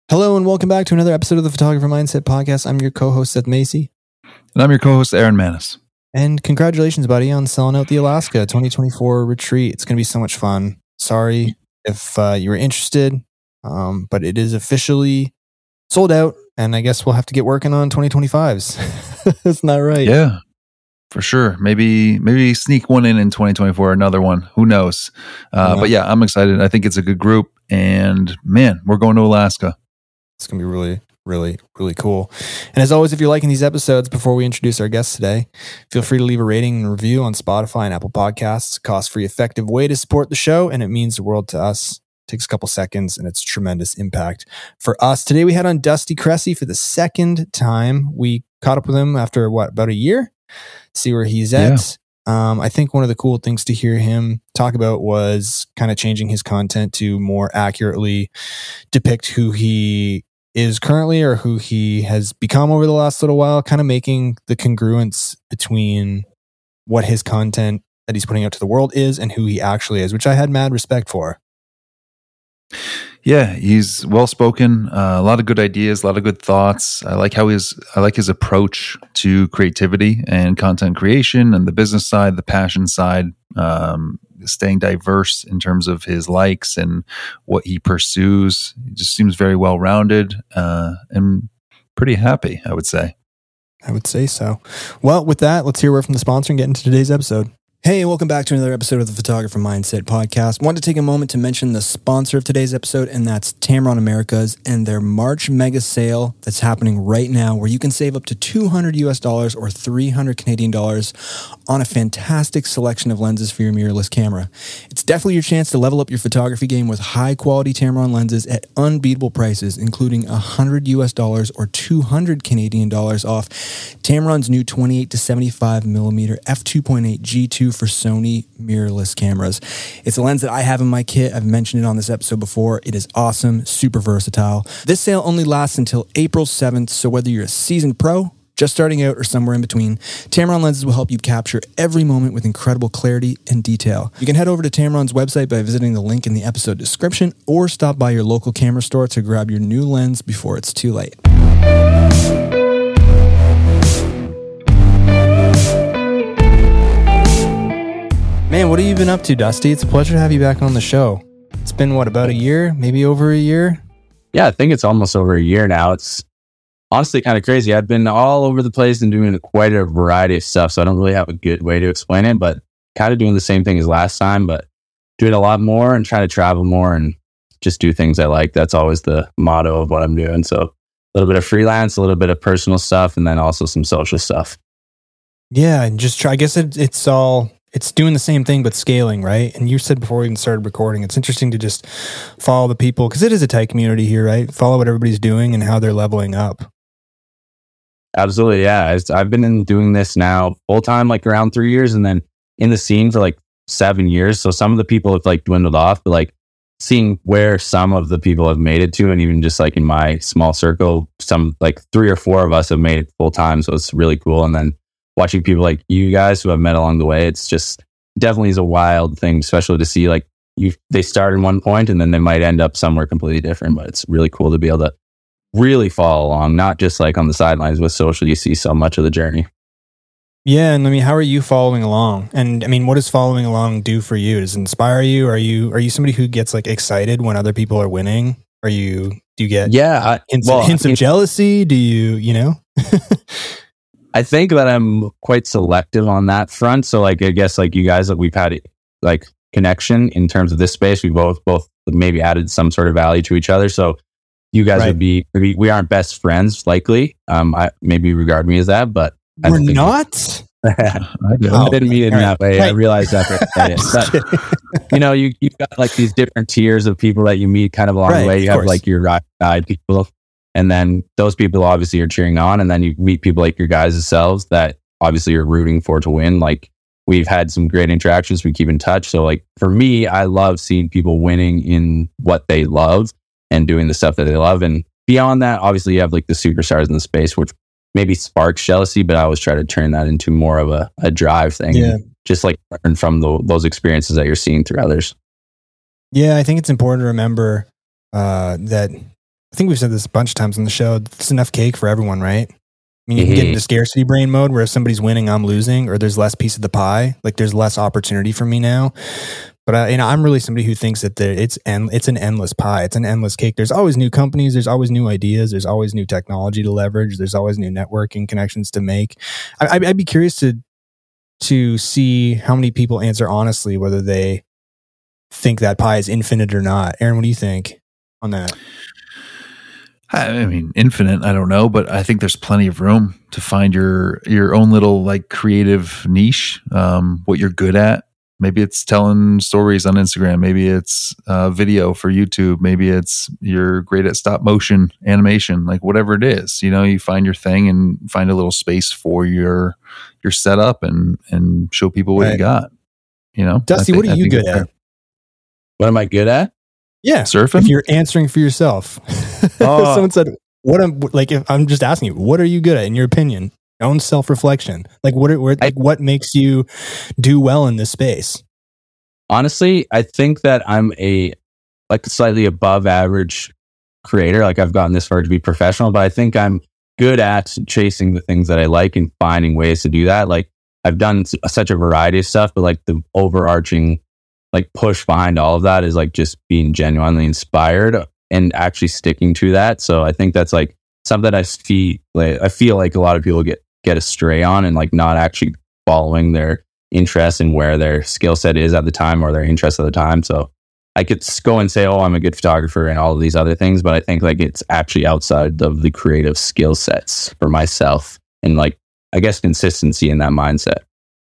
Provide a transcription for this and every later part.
Hello and welcome back to another episode of the Photographer Mindset Podcast. I'm your co-host, Seth Macy. And I'm your co-host, Aaron Manis. And congratulations, buddy, on selling out the Alaska 2024 retreat. It's going to be so much fun. Sorry if you were interested, but it is officially sold out, and I guess we'll have to get working on 2025s. Isn't that right? Yeah, for sure. Maybe sneak one in 2024, another one. Who knows? But yeah, I'm excited. I think it's a good group, and man, we're going to Alaska. It's going to be really, really, really cool. And as always, if you're liking these episodes, before we introduce our guests today, feel free to leave a rating and review on Spotify and Apple Podcasts. It's a cost-free, effective way to support the show, and it means the world to us. It takes a couple seconds, and it's tremendous impact for us. Today, we had on Dusty Cressy for the second time. We caught up with him after, about a year? See where he's at. Yeah. I think one of the cool things to hear him talk about was kind of changing his content to more accurately depict who he is currently or who he has become over the last little while, kind of making the congruence between what his content that he's putting out to the world is and who he actually is, which I had mad respect for. Yeah, he's well-spoken, a lot of good ideas, a lot of good thoughts. I like his approach to creativity and content creation and the business side, the passion side, staying diverse in terms of his likes and what he pursues. He just seems very well-rounded and pretty happy, I would say. I would say so. Well, with that, let's hear a word from the sponsor and get into today's episode. Hey, welcome back to another episode of the Photographer Mindset Podcast. Want to take a moment to mention the sponsor of today's episode, and that's Tamron Americas and their March mega sale that's happening right now, where you can save up to $200 or 300 Canadian dollars on a fantastic selection of lenses for your mirrorless camera. It's definitely your chance to level up your photography game with high quality Tamron lenses at unbeatable prices, including $100 or 200 Canadian dollars off Tamron's new 28 to 75 millimeter f2.8 G2 for Sony mirrorless cameras. It's a lens that I have in my kit. I've mentioned it on this episode before. It is awesome, super versatile. This sale only lasts until April 7th, so whether you're a seasoned pro, just starting out, or somewhere in between, Tamron lenses will help you capture every moment with incredible clarity and detail. You can head over to Tamron's website by visiting the link in the episode description, or stop by your local camera store to grab your new lens before it's too late. Man, what have you been up to, Dusty? It's a pleasure to have you back on the show. It's been, about a year? Maybe over a year? Yeah, I think it's almost over a year now. It's honestly kind of crazy. I've been all over the place and doing quite a variety of stuff, so I don't really have a good way to explain it, but kind of doing the same thing as last time, but doing a lot more and trying to travel more and just do things I like. That's always the motto of what I'm doing. So a little bit of freelance, a little bit of personal stuff, and then also some social stuff. Yeah, and just try. I guess it's doing the same thing, but scaling, right? And you said before we even started recording, it's interesting to just follow the people, because it is a tight community here, right? Follow what everybody's doing and how they're leveling up. Absolutely, yeah. I've been doing this now full time, like around 3 years, and then in the scene for like 7 years. So some of the people have like dwindled off, but like seeing where some of the people have made it to, and even just like in my small circle, some like 3 or 4 of us have made it full time. So it's really cool. And then watching people like you guys who I've met along the way, it's just definitely is a wild thing, especially to see like they start in one point and then they might end up somewhere completely different. But it's really cool to be able to really follow along, not just like on the sidelines. With social, you see so much of the journey. Yeah, and I mean, how are you following along? And I mean, what does following along do for you? Does it inspire you? Are you somebody who gets like excited when other people are winning? Do you get hints of jealousy? Do you know? I think that I'm quite selective on that front. So like, I guess like you guys, like we've had like connection in terms of this space. We both maybe added some sort of value to each other. So you guys would be, we aren't best friends likely. I maybe regard me as that, but we're not. I didn't mean it in that way. I realized that. But, you've got like these different tiers of people that you meet kind of along the way. You have like your ride people. And then those people obviously are cheering on. And then you meet people like your guys' selves that obviously you're rooting for to win. Like we've had some great interactions. We keep in touch. So like for me, I love seeing people winning in what they love and doing the stuff that they love. And beyond that, obviously you have like the superstars in the space, which maybe sparks jealousy, but I always try to turn that into more of a drive thing. Yeah. Just like learn from those experiences that you're seeing through others. Yeah, I think it's important to remember that I think we've said this a bunch of times on the show. It's enough cake for everyone, right? I mean, you can get into scarcity brain mode where if somebody's winning, I'm losing, or there's less piece of the pie. Like there's less opportunity for me now. But I'm really somebody who thinks that it's an endless pie. It's an endless cake. There's always new companies. There's always new ideas. There's always new technology to leverage. There's always new networking connections to make. I'd be curious to see how many people answer honestly whether they think that pie is infinite or not. Aaron, what do you think on that? I mean, infinite, I don't know, but I think there's plenty of room to find your own little like creative niche, what you're good at. Maybe it's telling stories on Instagram. Maybe it's video for YouTube. Maybe it's you're great at stop motion animation, like whatever it is, you find your thing and find a little space for your setup and show people what you got, Dusty, what are you good at? What am I good at? Yeah. Surfing? If you're answering for yourself. Someone said, if I'm just asking you, what are you good at in your opinion? Own self-reflection. Like what makes you do well in this space? Honestly, I think that I'm a slightly above average creator. Like I've gotten this far to be professional, but I think I'm good at chasing the things that I like and finding ways to do that. Like I've done such a variety of stuff, but like the overarching push behind all of that is like just being genuinely inspired and actually sticking to that. So I think that's like something that I feel like a lot of people get astray on and like not actually following their interest and where their skill set is at the time or their interest at the time. So I could go and say, oh, I'm a good photographer and all of these other things, but I think like it's actually outside of the creative skill sets for myself and like, I guess, consistency in that mindset.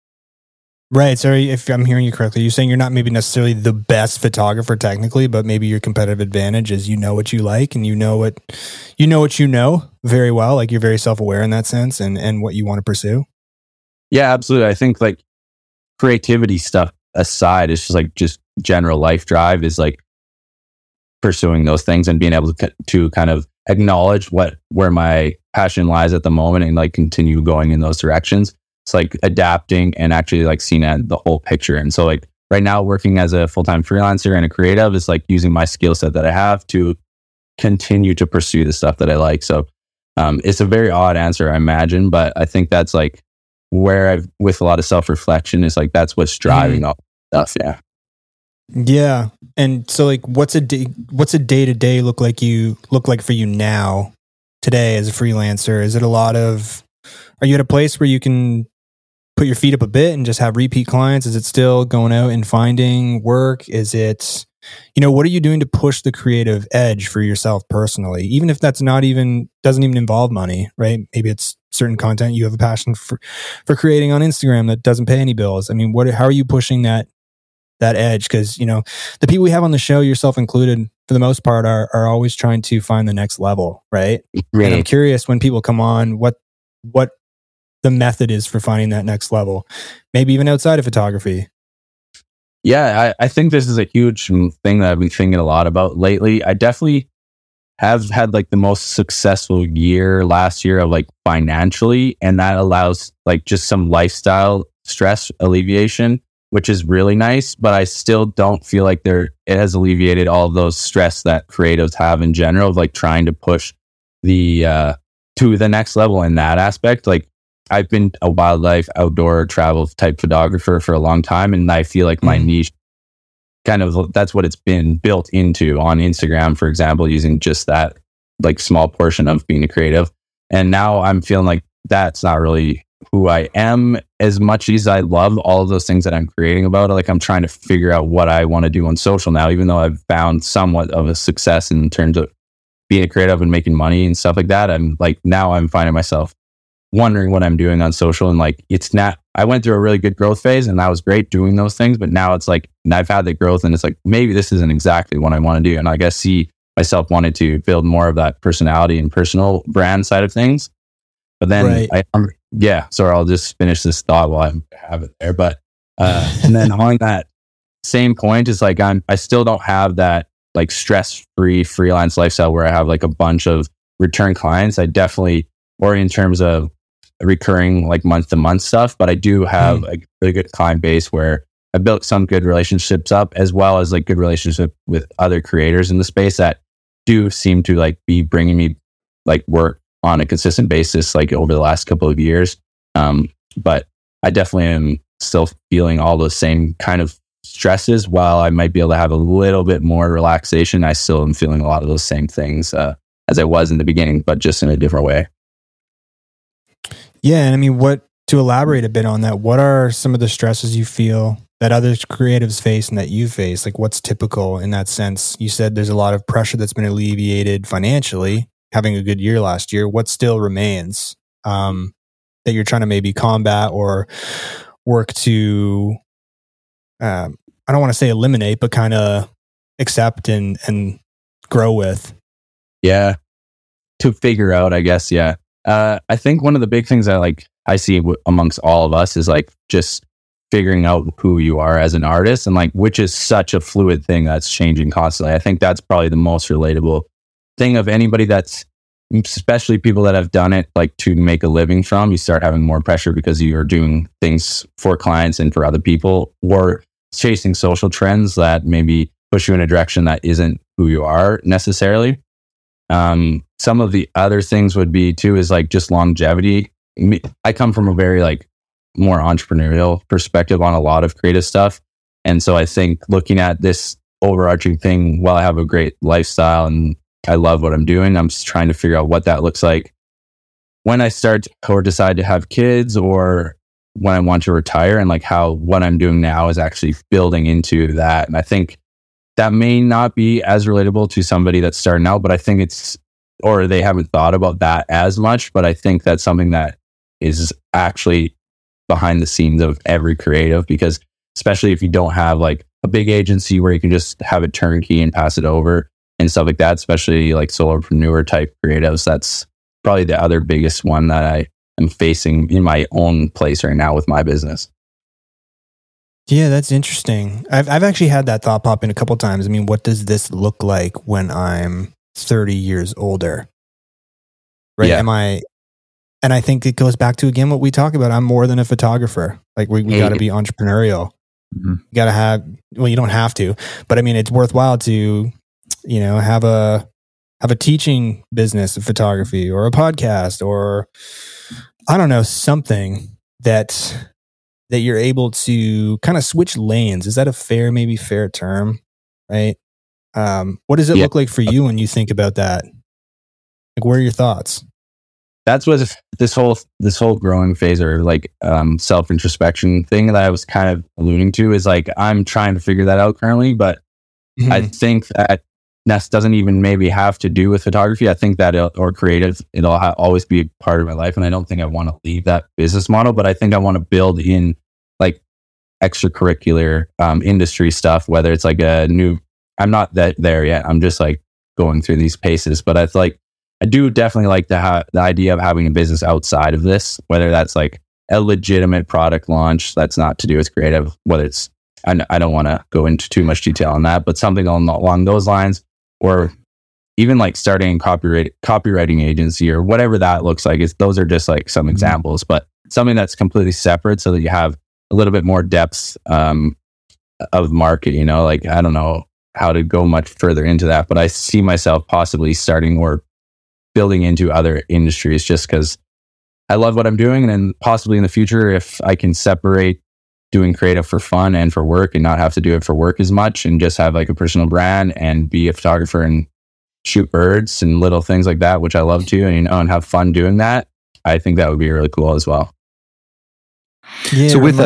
Right. So if I'm hearing you correctly, you're saying you're not maybe necessarily the best photographer technically, but maybe your competitive advantage is you know what you like and you know what you know very well. Like you're very self-aware in that sense and what you want to pursue. Yeah, absolutely. I think like creativity stuff aside, it's just general life drive is like pursuing those things and being able to kind of acknowledge where my passion lies at the moment and like continue going in those directions. It's like adapting and actually like seeing the whole picture. And so like right now working as a full-time freelancer and a creative is like using my skill set that I have to continue to pursue the stuff that I like. So it's a very odd answer, I imagine, but I think that's like where I've, with a lot of self-reflection, is like, that's what's driving all stuff. Yeah. Yeah. And so like, what's a day-to-day look like for you now today as a freelancer? Is it are you at a place where you can put your feet up a bit and just have repeat clients? Is it still going out and finding work? Is it, what are you doing to push the creative edge for yourself personally? Even if that's doesn't even involve money, right? Maybe it's certain content you have a passion for creating on Instagram that doesn't pay any bills. I mean, how are you pushing that edge? Because, the people we have on the show, yourself included, for the most part, are always trying to find the next level, right? And I'm curious when people come on, what the method is for finding that next level, maybe even outside of photography. Yeah, I think this is a huge thing that I've been thinking a lot about lately. I definitely have had like the most successful year last year of like financially, and that allows like just some lifestyle stress alleviation, which is really nice, but I still don't feel like it has alleviated all of those stress that creatives have in general of like trying to push to the next level in that aspect. Like I've been a wildlife outdoor travel type photographer for a long time. And I feel like my niche that's what it's been built into on Instagram, for example, using just that like small portion of being a creative. And now I'm feeling like that's not really who I am as much as I love all of those things that I'm creating about it. Like I'm trying to figure out what I want to do on social now, even though I've found somewhat of a success in terms of being a creative and making money and stuff like that. I'm like, now I'm finding myself wondering what I'm doing on social. And like, I went through a really good growth phase and that was great doing those things. But now it's like, and I've had the growth and it's like, maybe this isn't exactly what I want to do. And I guess see myself wanted to build more of that personality and personal brand side of things. But then sorry, I'll just finish this thought while I have it there. But, and then on that same point is like, I still don't have that like stress-free freelance lifestyle where I have like a bunch of return clients. I definitely, or in terms of recurring like month-to-month stuff, but I do have a really good client base where I built some good relationships up, as well as like good relationship with other creators in the space that do seem to like be bringing me like work on a consistent basis, like over the last couple of years. But I definitely am still feeling all those same kind of stresses. While I might be able to have a little bit more relaxation, I still am feeling a lot of those same things as I was in the beginning, but just in a different way. Yeah. And I mean, to elaborate a bit on that, what are some of the stresses you feel that other creatives face and that you face? Like, what's typical in that sense? You said there's a lot of pressure that's been alleviated financially, having a good year last year. What still remains that you're trying to maybe combat or work to, I don't want to say eliminate, but kind of accept and grow with? Yeah. To figure out, I guess. Yeah. I think one of the big things I see amongst all of us is like just figuring out who you are as an artist, and like, which is such a fluid thing that's changing constantly. I think that's probably the most relatable thing of anybody, that's especially people that have done it like to make a living from. You start having more pressure because you're doing things for clients and for other people, or chasing social trends that maybe push you in a direction that isn't who you are necessarily. Some of the other things would be too is like just longevity. I come from a very like more entrepreneurial perspective on a lot of creative stuff. And so I think looking at this overarching thing, while I have a great lifestyle and I love what I'm doing, I'm just trying to figure out what that looks like when I start or decide to have kids, or when I want to retire, and like how what I'm doing now is actually building into that. And I think that may not be as relatable to somebody that's starting out, but I think or they haven't thought about that as much. But I think that's something that is actually behind the scenes of every creative, because especially if you don't have like a big agency where you can just have it turnkey and pass it over and stuff like that, especially like solopreneur type creatives, that's probably the other biggest one that I am facing in my own place right now with my business. Yeah, that's interesting. I've actually had that thought pop in a couple times. I mean, what does this look like when I'm 30 years older? Right? Yeah. And I think it goes back to, again, what we talk about. I'm more than a photographer. Like we got to be entrepreneurial. Mm-hmm. You got to have, well, you don't have to, but I mean, it's worthwhile to, have a teaching business of photography, or a podcast, or I don't know, something that you're able to kind of switch lanes. Is that a fair term? Right. What does it look like for you when you think about that? Like, what are your thoughts? That's what this whole growing phase, or like self introspection thing that I was kind of alluding to, is like I'm trying to figure that out currently. But I think that doesn't even maybe have to do with photography. I think that or creative, it'll always be a part of my life, and I don't think I want to leave that business model. But I think I want to build in like extracurricular industry stuff, whether it's like I'm not there yet. I'm just like going through these paces, but I do definitely like the idea of having a business outside of this, whether that's like a legitimate product launch that's not to do with creative, whether it's, I don't want to go into too much detail on that, but something along those lines, or even like starting a copywriting agency or whatever that looks like. Those are just like some examples, but something that's completely separate so that you have a little bit more depth of market, like I don't know how to go much further into that, but I see myself possibly starting or building into other industries just because I love what I'm doing. And then possibly in the future, if I can separate doing creative for fun and for work and not have to do it for work as much, and just have like a personal brand and be a photographer and shoot birds and little things like that, which I love to, and have fun doing that, I think that would be really cool as well. Yeah, so with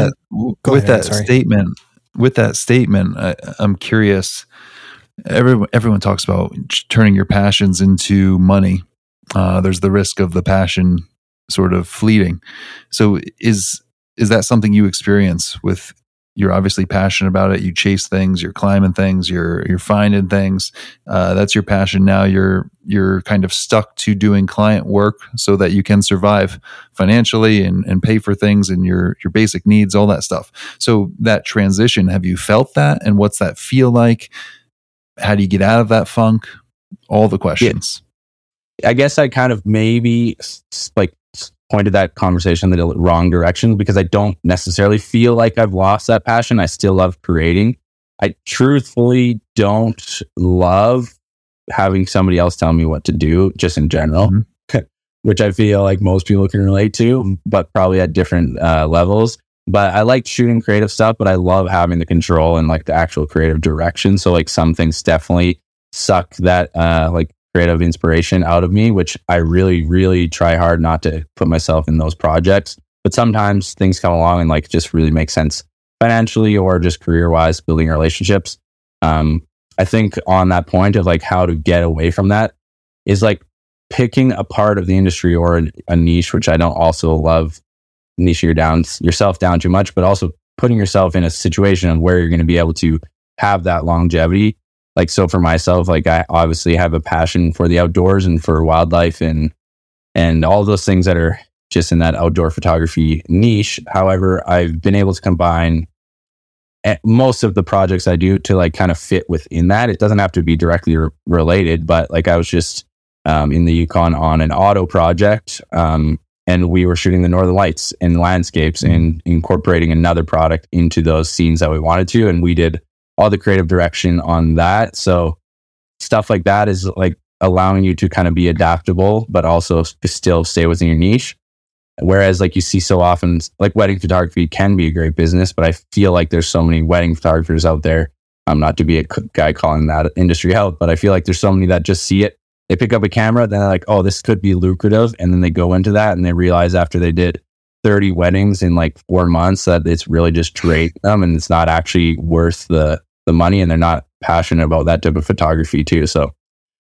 that statement, I'm curious. Everyone talks about turning your passions into money. There's the risk of the passion sort of fleeting. So is that something you experience with? You're obviously passionate about it. You chase things. You're climbing things. You're finding things. That's your passion. Now you're kind of stuck to doing client work so that you can survive financially and pay for things and your basic needs, all that stuff. So that transition, have you felt that? And what's that feel like? How do you get out of that funk? All the questions. Yeah. I guess I kind of maybe like pointed that conversation in the wrong direction, because I don't necessarily feel like I've lost that passion. I still love creating. I truthfully don't love having somebody else tell me what to do, just in general, which I feel like most people can relate to, but probably at different levels. But I like shooting creative stuff, but I love having the control and like the actual creative direction. So like some things definitely suck that like creative inspiration out of me, which I really, really try hard not to put myself in those projects. But sometimes things come along and like just really make sense financially or just career wise, building relationships. I think on that point of like how to get away from that is like picking a part of the industry or a niche, which I don't also love niching yourself down too much, but also putting yourself in a situation where you're going to be able to have that longevity. Like, so for myself, like I obviously have a passion for the outdoors and for wildlife and all those things that are just in that outdoor photography niche. However, I've been able to combine most of the projects I do to like kind of fit within that. It doesn't have to be directly related, but like I was just in the Yukon on an auto project, and we were shooting the Northern Lights and landscapes and incorporating another product into those scenes that we wanted to. And we did all the creative direction on that. So stuff like that is like allowing you to kind of be adaptable, but also still stay within your niche. Whereas like you see so often, like wedding photography can be a great business, but I feel like there's so many wedding photographers out there. Not to be a guy calling that industry out, but I feel like there's so many that just see it. They pick up a camera, then they're like, oh, this could be lucrative. And then they go into that and they realize after they did 30 weddings in like 4 months that it's really just draining them and it's not actually worth the money, and they're not passionate about that type of photography too. So,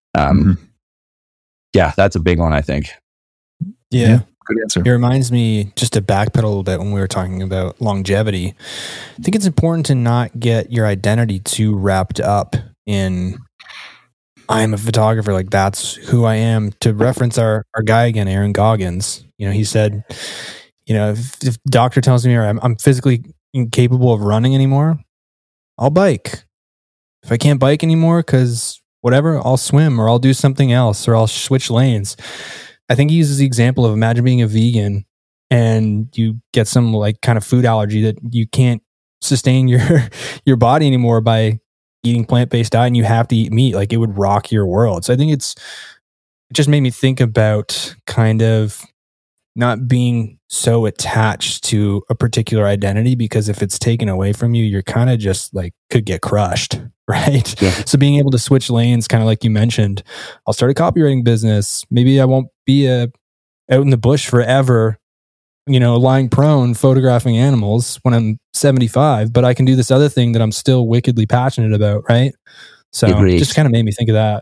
yeah, that's a big one, I think. Yeah. Good answer. It reminds me, just to backpedal a little bit when we were talking about longevity, I think it's important to not get your identity too wrapped up in I'm a photographer, like that's who I am. To reference our guy again, Aaron Goggins, he said, if the doctor tells me I'm physically incapable of running anymore, I'll bike. If I can't bike anymore because whatever, I'll swim or I'll do something else or I'll switch lanes. I think he uses the example of imagine being a vegan and you get some like kind of food allergy that you can't sustain your body anymore by eating plant-based diet and you have to eat meat. Like it would rock your world. So I think it just made me think about kind of not being so attached to a particular identity, because if it's taken away from you, you're kind of just like could get crushed, right? Yeah. So being able to switch lanes, kind of like you mentioned, I'll start a copywriting business. Maybe I won't be out in the bush forever, lying prone, photographing animals when I'm 75, but I can do this other thing that I'm still wickedly passionate about, right? So it just kind of made me think of that.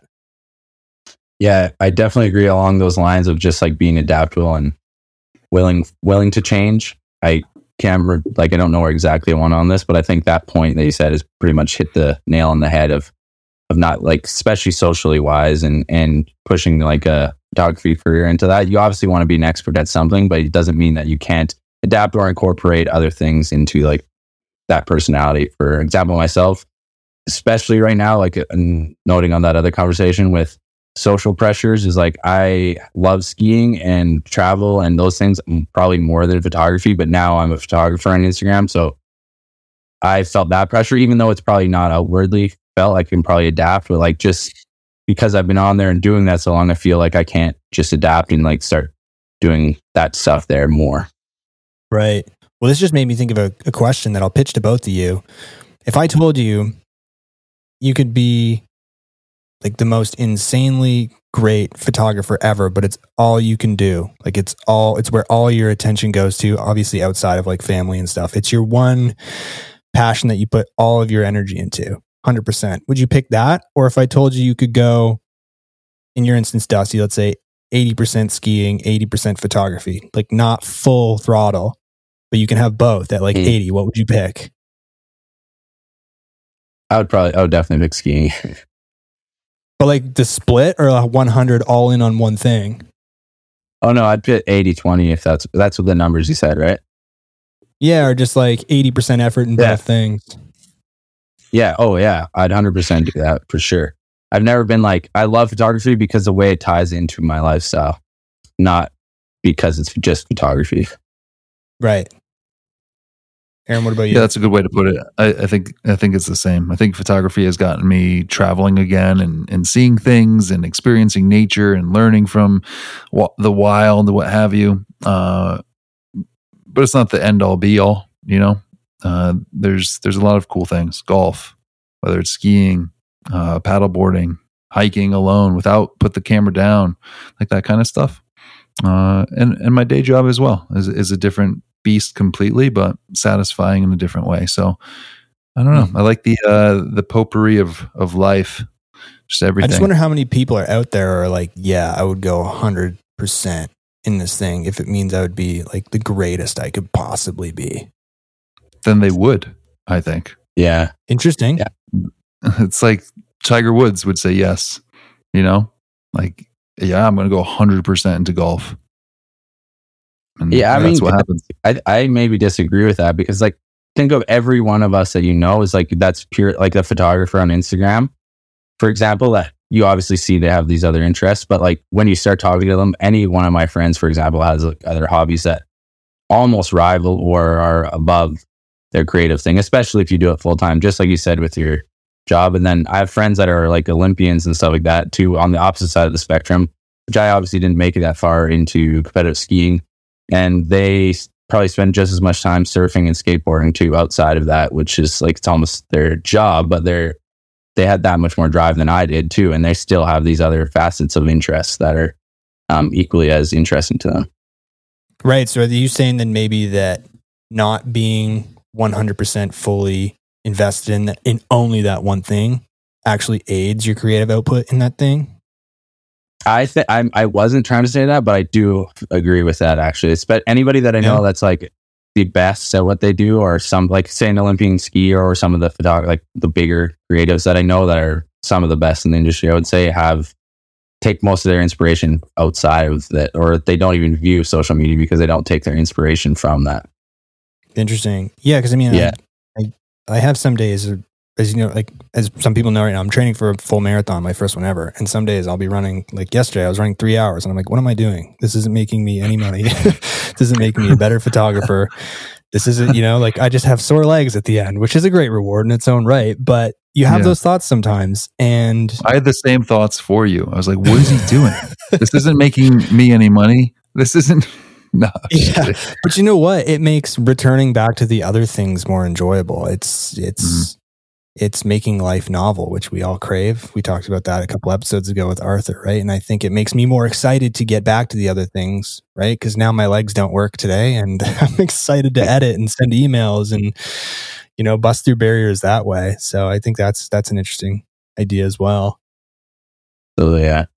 Yeah, I definitely agree along those lines of just like being adaptable and willing to change. I can't remember, like I don't know where exactly I went on this, but I think that point that you said is pretty much hit the nail on the head of not like, especially socially wise and pushing like a photography career into that. You obviously want to be an expert at something, but it doesn't mean that you can't adapt or incorporate other things into like that personality. For example, myself, especially right now, like noting on that other conversation with social pressures, is like I love skiing and travel and those things probably more than photography, but now I'm a photographer on Instagram, so I felt that pressure, even though it's probably not outwardly felt. I can probably adapt, but like just because I've been on there and doing that so long, I feel like I can't just adapt and like start doing that stuff there more. Right. Well, this just made me think of a question that I'll pitch to both of you. If I told you you could be like the most insanely great photographer ever, but it's all you can do. Like it's where all your attention goes to, obviously outside of like family and stuff. It's your one passion that you put all of your energy into, 100%. Would you pick that? Or if I told you you could go, in your instance, Dusty, let's say 80% skiing, 80% photography, like not full throttle, but you can have both at like 80, what would you pick? I would definitely pick skiing. But like the split or 100 all in on one thing? Oh no, I'd put 80-20 if that's what the numbers you said, right? Yeah, or just like 80% effort in both things. Yeah. Oh yeah. I'd 100% do that for sure. I've never been like, I love photography because the way it ties into my lifestyle, not because it's just photography. Right. Aaron, what about you? Yeah, that's a good way to put it. I think it's the same. I think photography has gotten me traveling again and seeing things and experiencing nature and learning from the wild, what have you. But it's not the end all be all, you know. There's a lot of cool things. Golf, whether it's skiing, paddleboarding, hiking alone without put the camera down, like that kind of stuff. And my day job as well is a different beast completely, but satisfying in a different way. So I don't know. I like the potpourri of life, just everything. I just wonder how many people are out there are like, yeah, I would go 100% in this thing if it means I would be like the greatest I could possibly be. Then they would, I think. Yeah. Interesting. Yeah. It's like Tiger Woods would say yes, you know, like, yeah, I'm going to go 100% into golf. And yeah, I mean, what happens. I maybe disagree with that because, like, think of every one of us that you know is like that's pure, like a photographer on Instagram, for example. That you obviously see they have these other interests, but like when you start talking to them, any one of my friends, for example, has like other hobbies that almost rival or are above their creative thing, especially if you do it full time, just like you said with your job. And then I have friends that are like Olympians and stuff like that too, on the opposite side of the spectrum, which I obviously didn't make it that far into competitive skiing. And they probably spend just as much time surfing and skateboarding too outside of that, which is like, it's almost their job, but they had that much more drive than I did too. And they still have these other facets of interests that are equally as interesting to them. Right. So are you saying then maybe that not being 100% fully invested in only that one thing actually aids your creative output in that thing? I wasn't trying to say that, but I do agree with that actually. It's anybody that I know that's like the best at what they do, or some like say an Olympian skier or some of the like the bigger creatives that I know that are some of the best in the industry, I would say take most of their inspiration outside of that, or they don't even view social media because they don't take their inspiration from that. Interesting. Yeah. Cause I mean, yeah. I have some days, as you know, like as some people know right now, I'm training for a full marathon, my first one ever. And some days I'll be running, like yesterday, I was running 3 hours and I'm like, what am I doing? This isn't making me any money. This isn't making me a better photographer. This isn't, like I just have sore legs at the end, which is a great reward in its own right. But you have those thoughts sometimes. And I had the same thoughts for you. I was like, what is he doing? This isn't making me any money. This isn't. No. Yeah. But you know what? It makes returning back to the other things more enjoyable. It's making life novel, which we all crave. We talked about that a couple episodes ago with Arthur, right? And I think it makes me more excited to get back to the other things, right? Because now my legs don't work today and I'm excited to edit and send emails and, bust through barriers that way. So I think that's an interesting idea as well. So, yeah.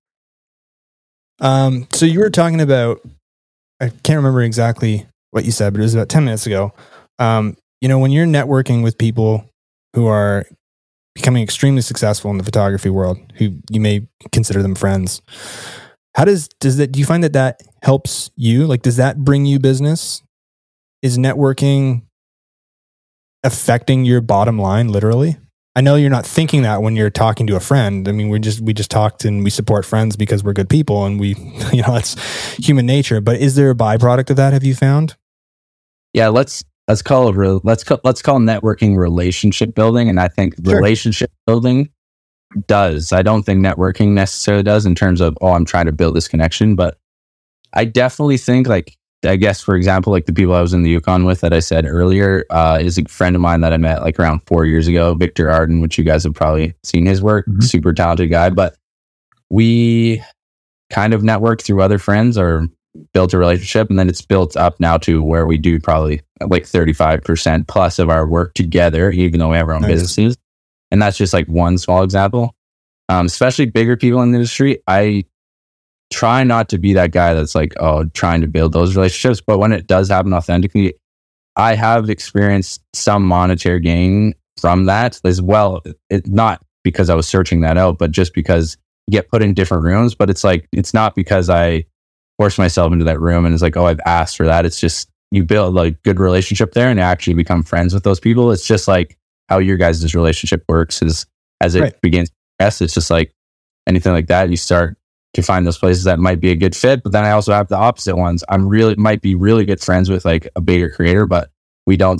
So you were talking about, I can't remember exactly what you said, but it was about 10 minutes ago. When you're networking with people who are becoming extremely successful in the photography world, who you may consider them friends, how do you find that helps you? Like, does that bring you business? Is networking affecting your bottom line, literally? I know you're not thinking that when you're talking to a friend. I mean, we just talked and we support friends because we're good people and we, that's human nature. But is there a byproduct of that? Have you found? Yeah, let's call networking relationship building, and I think relationship building does. I don't think networking necessarily does in terms of I'm trying to build this connection, but I definitely think I guess, for example, like the people I was in the Yukon with that I said earlier is a friend of mine that I met like around 4 years ago, Victor Arden, which you guys have probably seen his work. Mm-hmm. Super talented guy, but we kind of networked through other friends or built a relationship, and then it's built up now to where we do probably like 35% plus of our work together, even though we have our own businesses. And that's just like one small example. Especially bigger people in the industry, I try not to be that guy that's like, trying to build those relationships. But when it does happen authentically, I have experienced some monetary gain from that as well. It's not because I was searching that out, but just because you get put in different rooms. But it's like, it's not because I force myself into that room and it's like, I've asked for that. It's just, you build like good relationship there and you actually become friends with those people. It's just like how your guys' relationship works is as it begins to progress. It's just like anything like that. You start to find those places that might be a good fit. But then I also have the opposite ones. Might be really good friends with like a bigger creator, but we don't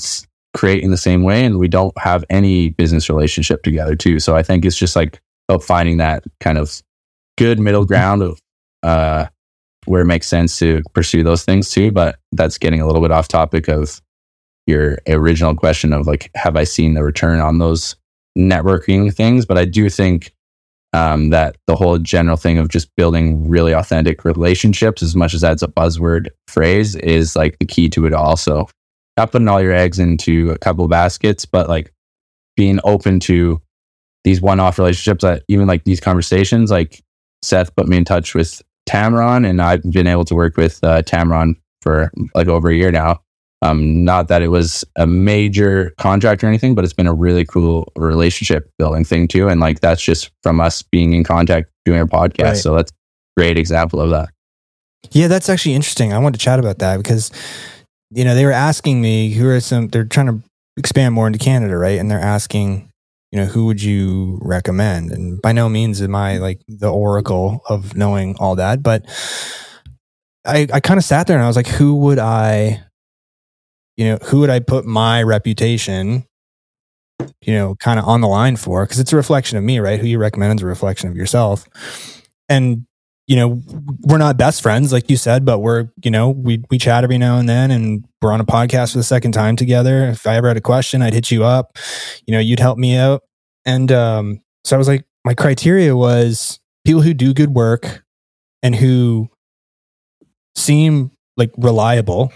create in the same way, and we don't have any business relationship together too. So I think it's just like about finding that kind of good middle ground of where it makes sense to pursue those things too. But that's getting a little bit off topic of your original question of like, have I seen the return on those networking things? But I do think that the whole general thing of just building really authentic relationships, as much as that's a buzzword phrase, is like the key to it all. So not putting all your eggs into a couple of baskets, but like being open to these one-off relationships. That even like these conversations, like Seth put me in touch with Tamron, and I've been able to work with Tamron for like over a year now. Not that it was a major contract or anything, but it's been a really cool relationship building thing too. And like, that's just from us being in contact doing our podcast. Right. So that's a great example of that. Yeah, that's actually interesting. I wanted to chat about that because, you know, they were asking me they're trying to expand more into Canada, right? And they're asking, you know, who would you recommend? And by no means am I like the oracle of knowing all that, but I kind of sat there and I was like, who would I put my reputation, you know, kind of on the line for? Because it's a reflection of me, right? Who you recommend is a reflection of yourself. And, you know, we're not best friends, like you said, but we're, you know, we chat every now and then, and we're on a podcast for the second time together. If I ever had a question, I'd hit you up, you know, you'd help me out. And so I was like, my criteria was people who do good work and who seem like reliable,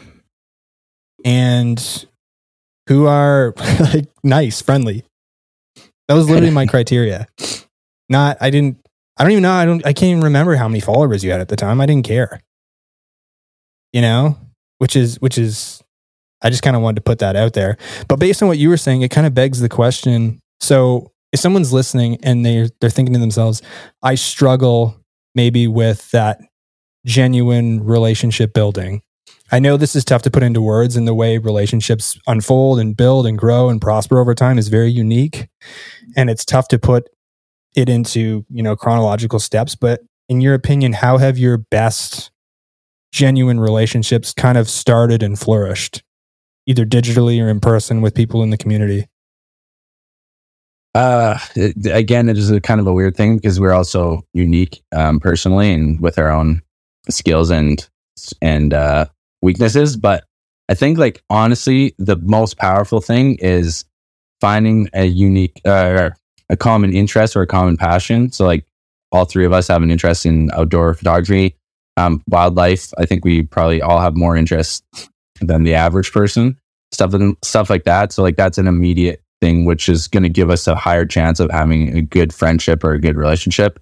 and who are like nice, friendly. That was literally my criteria. I can't even remember how many followers you had at the time. I didn't care. You know, which is, I just kind of wanted to put that out there. But based on what you were saying, it kind of begs the question. So if someone's listening and they're thinking to themselves, I struggle maybe with that genuine relationship building. I know this is tough to put into words, and the way relationships unfold and build and grow and prosper over time is very unique. And it's tough to put it into, you know, chronological steps. But in your opinion, how have your best genuine relationships kind of started and flourished, either digitally or in person with people in the community? Again, it is a kind of a weird thing because we're also unique personally and with our own skills and weaknesses. But I think, like, honestly, the most powerful thing is finding a unique, a common interest or a common passion. So like all three of us have an interest in outdoor photography, wildlife. I think we probably all have more interest than the average person, stuff like that. So like that's an immediate thing, which is going to give us a higher chance of having a good friendship or a good relationship.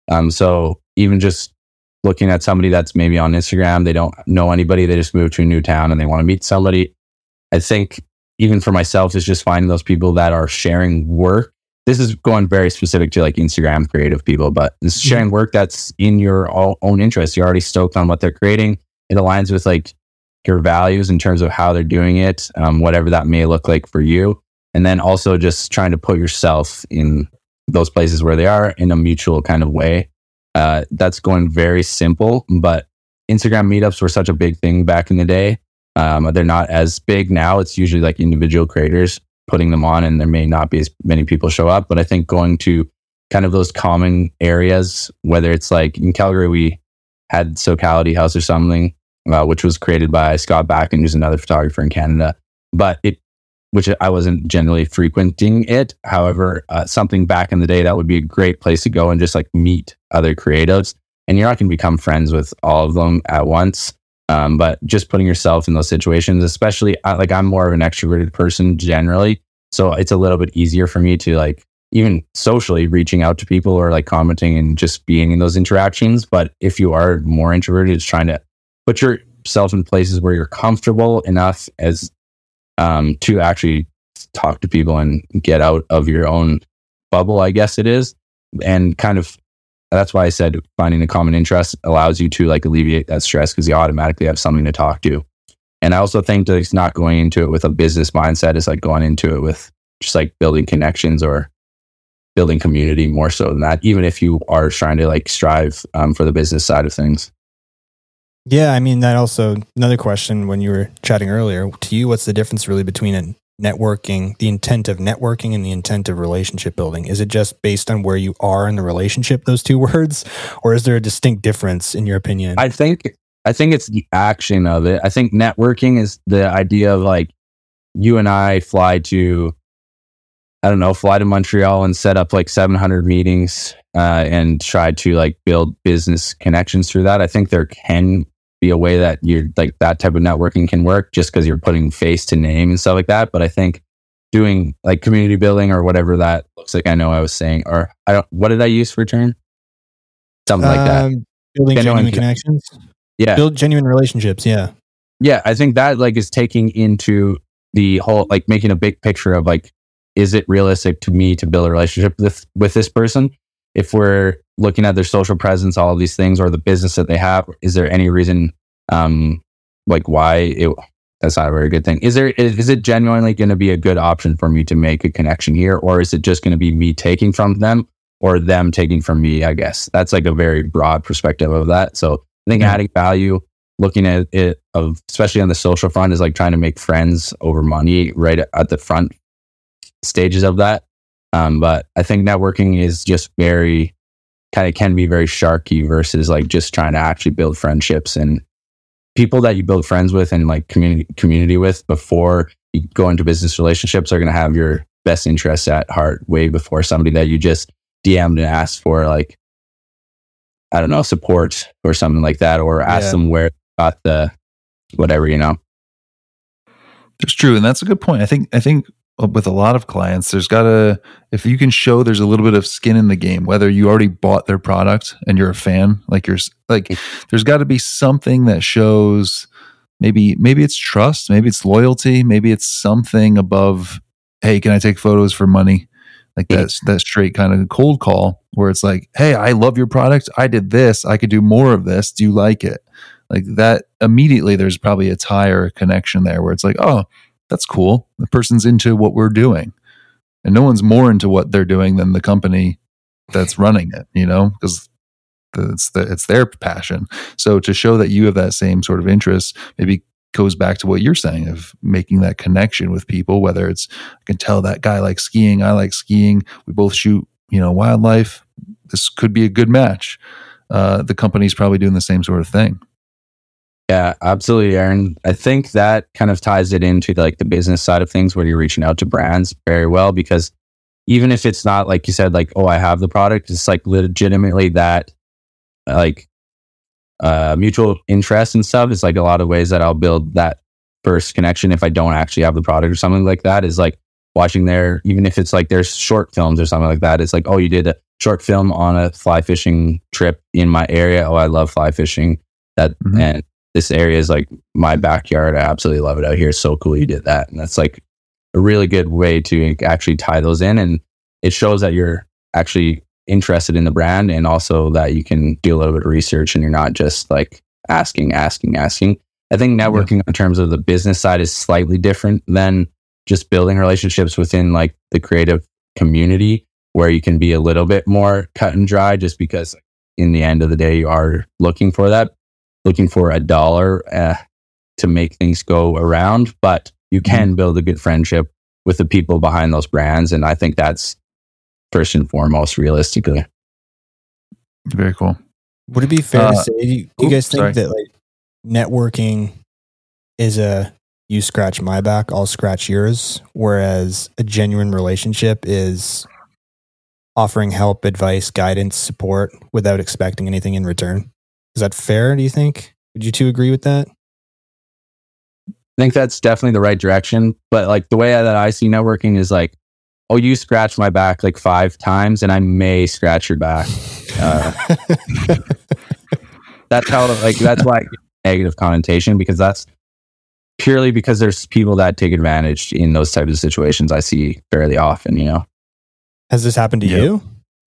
So even just looking at somebody that's maybe on Instagram, they don't know anybody, they just moved to a new town and they want to meet somebody. I think even for myself, is just finding those people that are sharing work. This is going very specific to like Instagram creative people, but this is sharing work that's in your own interest. You're already stoked on what they're creating. It aligns with like your values in terms of how they're doing it, whatever that may look like for you. And then also just trying to put yourself in those places where they are in a mutual kind of way. That's going very simple, but Instagram meetups were such a big thing back in the day. They're not as big now. It's usually like individual creators putting them on, and there may not be as many people show up. But I think going to kind of those common areas, whether it's like in Calgary, we had Socality House or something, which was created by Scott Backen, who's another photographer in Canada. But which I wasn't generally frequenting it. However, something back in the day, that would be a great place to go and just like meet other creatives. And you're not going to become friends with all of them at once. But just putting yourself in those situations, especially like I'm more of an extroverted person generally. So it's a little bit easier for me to like even socially reaching out to people or like commenting and just being in those interactions. But if you are more introverted, it's trying to put yourself in places where you're comfortable enough as to actually talk to people and get out of your own bubble, I guess it is. And kind of, that's why I said finding a common interest allows you to like alleviate that stress because you automatically have something to talk to. And I also think that it's not going into it with a business mindset. It's like going into it with just like building connections or building community more so than that, even if you are trying to like strive for the business side of things. Yeah, I mean, that also, another question when you were chatting earlier, to you, what's the difference really between a networking, the intent of networking and the intent of relationship building? Is it just based on where you are in the relationship, those two words, or is there a distinct difference in your opinion? I think it's the action of it. I think networking is the idea of like you and I fly to Montreal and set up like 700 meetings and try to like build business connections through that. I think there can be a way that you're like that type of networking can work just because you're putting face to name and stuff like that. But I think doing like community building or whatever that looks like, I know I was saying, or what did I use for a term? Something like that. Building genuine connections. Yeah. Build genuine relationships. Yeah. Yeah. I think that like is taking into the whole, like making a big picture of like, is it realistic to me to build a relationship with this person? If we're looking at their social presence, all of these things, or the business that they have, is there any reason, like why that's not a very good thing? Is it genuinely going to be a good option for me to make a connection here? Or is it just going to be me taking from them or them taking from me? I guess that's like a very broad perspective of that. So I think adding value, looking at it especially on the social front, is like trying to make friends over money right at the front stages of that. But I think networking is just very can be very sharky versus like just trying to actually build friendships, and people that you build friends with and like community with before you go into business relationships are going to have your best interests at heart way before somebody that you just DM'd and asked for like, I don't know, support or something like that, or ask them where they got the whatever, That's true. And that's a good point. I think with a lot of clients, if you can show there's a little bit of skin in the game, whether you already bought their product and you're a fan, there's got to be something that shows maybe it's trust, maybe it's loyalty, maybe it's something above, hey, can I take photos for money? Like that straight kind of cold call where it's like, hey, I love your product. I did this. I could do more of this. Do you like it? Like that immediately there's probably a tie or a connection there where it's like, oh, that's cool. The person's into what we're doing, and no one's more into what they're doing than the company that's running it, because it's their passion. So to show that you have that same sort of interest, maybe goes back to what you're saying of making that connection with people, whether it's, I can tell that guy likes skiing, I like skiing, we both shoot, wildlife. This could be a good match. The company's probably doing the same sort of thing. Yeah, absolutely, Aaron. I think that kind of ties it into like the business side of things where you're reaching out to brands very well, because even if it's not like you said, like, oh, I have the product, it's like legitimately that like mutual interest and stuff. It's like a lot of ways that I'll build that first connection if I don't actually have the product or something like that, is like watching even if it's like there's short films or something like that. It's like, oh, you did a short film on a fly fishing trip in my area. Oh, I love fly fishing. And this area is like my backyard. I absolutely love it out here. It's so cool you did that. And that's like a really good way to actually tie those in. And it shows that you're actually interested in the brand, and also that you can do a little bit of research and you're not just like asking. I think networking in terms of the business side is slightly different than just building relationships within like the creative community, where you can be a little bit more cut and dry, just because in the end of the day, you are looking for a dollar to make things go around, but you can build a good friendship with the people behind those brands. And I think that's first and foremost, realistically. Very cool. Would it be fair to say, do you guys think that like networking is you scratch my back, I'll scratch yours, whereas a genuine relationship is offering help, advice, guidance, support without expecting anything in return? Is that fair, do you think? Would you two agree with that? I think that's definitely the right direction. But like the way that I see networking is like, oh, you scratch my back like 5 times and I may scratch your back. That's how, like, that's why I get negative connotation, because that's purely because there's people that take advantage in those types of situations I see fairly often, Has this happened to you?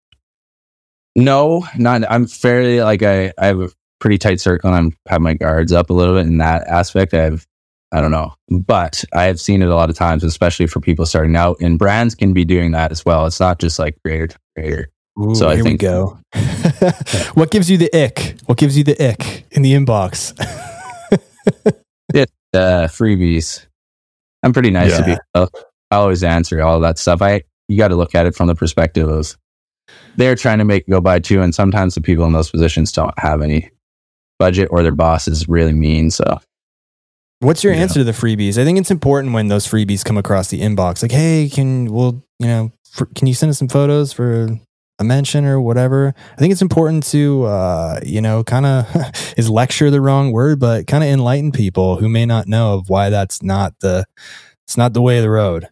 No, not. I'm fairly like I have a pretty tight circle, and I have my guards up a little bit in that aspect. I don't know, but I have seen it a lot of times, especially for people starting out, and brands can be doing that as well. It's not just like creator to creator. Ooh, so here we go. What gives you the ick? What gives you the ick in the inbox? Freebies. I'm pretty nice to people. I always answer all that stuff. You got to look at it from the perspective of they're trying to make it go by too, and sometimes the people in those positions don't have any budget, or their boss is really mean. So, what's your answer to the freebies? I think it's important when those freebies come across the inbox, like, hey, can you send us some photos for a mention or whatever? I think it's important to, kind of is lecture the wrong word, but kind of enlighten people who may not know of why it's not the way of the road.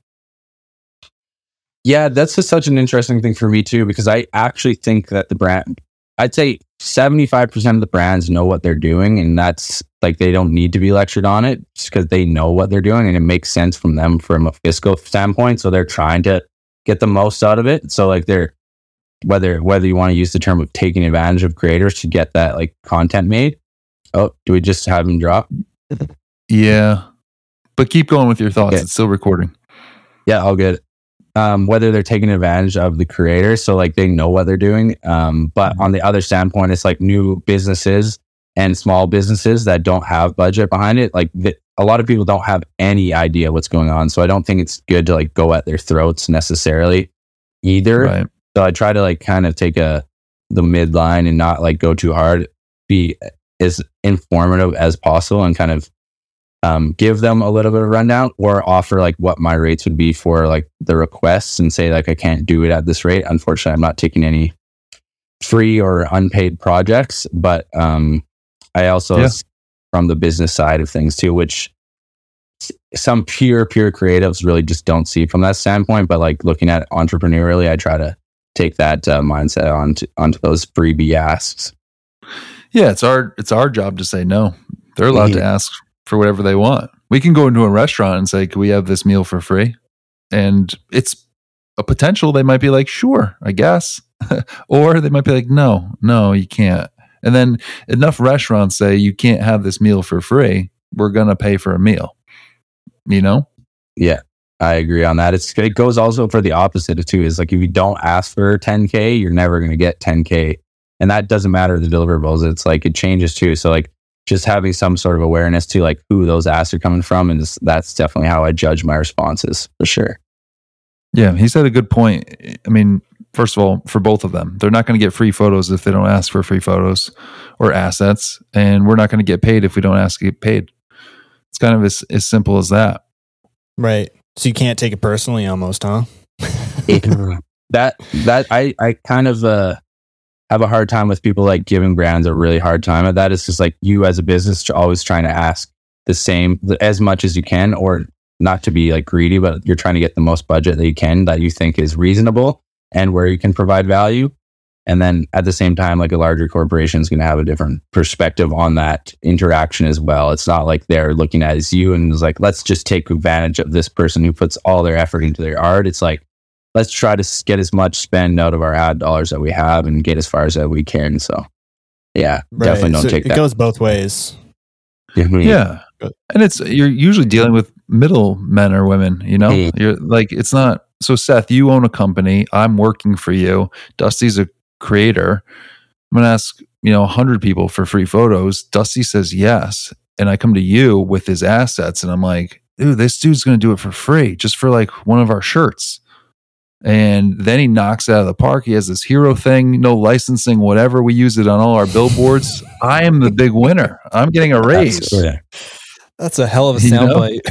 Yeah, that's just such an interesting thing for me too, because I actually think that I'd say 75% of the brands know what they're doing, and that's like, they don't need to be lectured on it just because they know what they're doing and it makes sense from them from a fiscal standpoint. So they're trying to get the most out of it. So like whether you want to use the term of taking advantage of creators to get that like content made. Oh, do we just have him drop? Yeah, but keep going with your thoughts. Okay. It's still recording. Yeah, all good. Whether they're taking advantage of the creators, so like they know what they're doing. But on the other standpoint, it's like new businesses and small businesses that don't have budget behind it. Like a lot of people don't have any idea what's going on. So I don't think it's good to like go at their throats necessarily either. Right. So I try to like kind of take the midline and not like go too hard, be as informative as possible, and kind of give them a little bit of a rundown, or offer like what my rates would be for like the requests, and say like, I can't do it at this rate. Unfortunately, I'm not taking any free or unpaid projects, but I also from the business side of things too, which some pure creatives really just don't see from that standpoint. But like looking at it entrepreneurially, I try to take that mindset onto those freebie asks. Yeah, it's our job to say no. They're allowed to ask for whatever they want. We can go into a restaurant and say, can we have this meal for free? And it's a potential. They might be like, sure, I guess. Or they might be like, no, you can't. And then enough restaurants say, you can't have this meal for free. We're going to pay for a meal. Yeah, I agree on that. It goes also for the opposite too. Is like, if you don't ask for 10K, you're never going to get 10K. And that doesn't matter the deliverables. It's like, it changes too. So like, just having some sort of awareness to like who those asks are coming from, and that's definitely how I judge my responses for sure. Yeah, he said a good point. I mean, first of all, for both of them, they're not going to get free photos if they don't ask for free photos or assets, and we're not going to get paid if we don't ask to get paid. It's kind of as simple as that. Right. So you can't take it personally, almost, huh? that I kind of have a hard time with people like giving brands a really hard time at that. It's just like, you as a business always trying to ask the same as much as you can, or not to be like greedy, but you're trying to get the most budget that you can, that you think is reasonable and where you can provide value. And then at the same time, like a larger corporation is going to have a different perspective on that interaction as well. It's not like they're looking at it as you and it's like, let's just take advantage of this person who puts all their effort into their art. It's like, let's try to get as much spend out of our ad dollars that we have and get as far as that we can. So yeah, definitely don't take that. It goes both ways. Yeah. And you're usually dealing with middle men or women, you're like, it's not, so Seth, you own a company. I'm working for you. Dusty's a creator. I'm going to ask, 100 people for free photos. Dusty says yes. And I come to you with his assets and I'm like, dude, this dude's going to do it for free just for like one of our shirts. And then he knocks it out of the park. He has this hero thing, no licensing, whatever. We use it on all our billboards. I am the big winner. I'm getting a raise. That's a hell of a soundbite.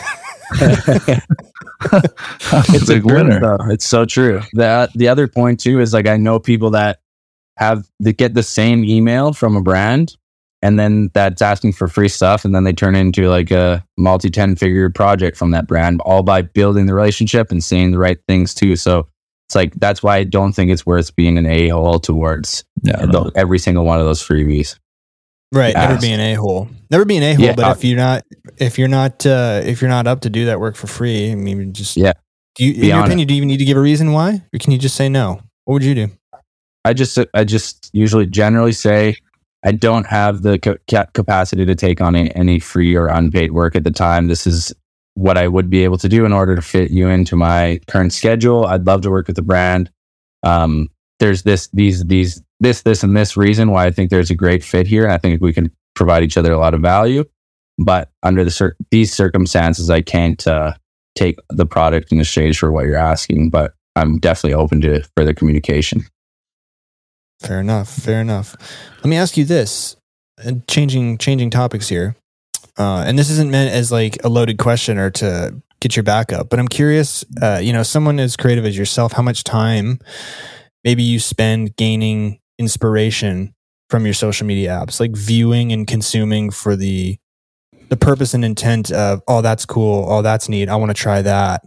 It's a big winner. Though. It's so true. The other point too is like, I know people that get the same email from a brand, and then that's asking for free stuff, and then they turn into like a multi 10-figure project from that brand, all by building the relationship and saying the right things too. So it's like, that's why I don't think it's worth being an a-hole towards every single one of those freebies. Right, never be an a-hole. Never be an a-hole. But if you're not up to do that work for free, I mean, just in your opinion, do you even need to give a reason why, or can you just say no? What would you do? I just usually generally say, I don't have the capacity to take on any free or unpaid work at the time. This is what I would be able to do in order to fit you into my current schedule. I'd love to work with the brand. There's this and this reason why I think there's a great fit here. And I think we can provide each other a lot of value. But under these circumstances, I can't take the product in exchange for what you're asking, but I'm definitely open to further communication. Fair enough. Let me ask you this, changing topics here. And this isn't meant as like a loaded question or to get your back up, but I'm curious, someone as creative as yourself, how much time maybe you spend gaining inspiration from your social media apps, like viewing and consuming for the purpose and intent of, oh, that's cool. Oh, that's neat. I want to try that.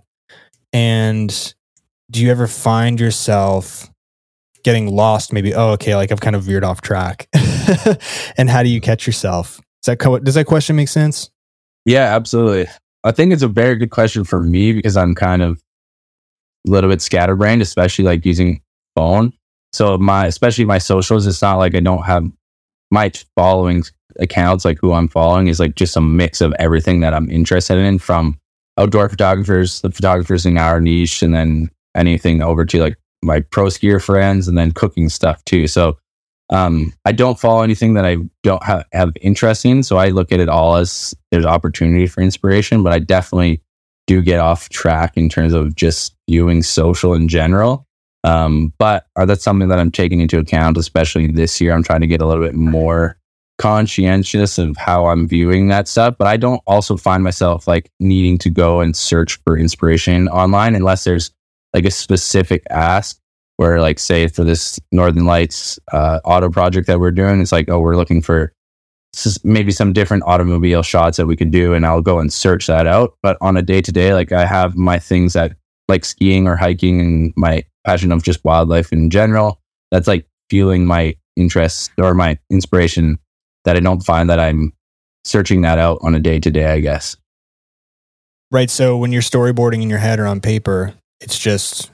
And do you ever find yourself getting lost? Maybe, oh, okay, like I've kind of veered off track. And how do you catch yourself? Does that question make sense? Yeah, absolutely. I think it's a very good question for me because I'm kind of a little bit scatterbrained, especially like using phone. So especially my socials, it's not like I don't have my following accounts, like who I'm following is like just a mix of everything that I'm interested in, from outdoor photographers, the photographers in our niche, and then anything over to like my pro skier friends, and then cooking stuff too. So I don't follow anything that I don't have interest in. So I look at it all as there's opportunity for inspiration, but I definitely do get off track in terms of just viewing social in general. But that's something that I'm taking into account, especially this year. I'm trying to get a little bit more conscientious of how I'm viewing that stuff, but I don't also find myself like needing to go and search for inspiration online unless there's like a specific ask where, like, say for this Northern Lights auto project that we're doing, it's like, oh, we're looking for maybe some different automobile shots that we could do, and I'll go and search that out. But on a day-to-day, like, I have my things that like skiing or hiking and my passion of just wildlife in general, that's like fueling my interest or my inspiration, that I don't find that I'm searching that out on a day-to-day, I guess. Right. So when you're storyboarding in your head or on paper, it's just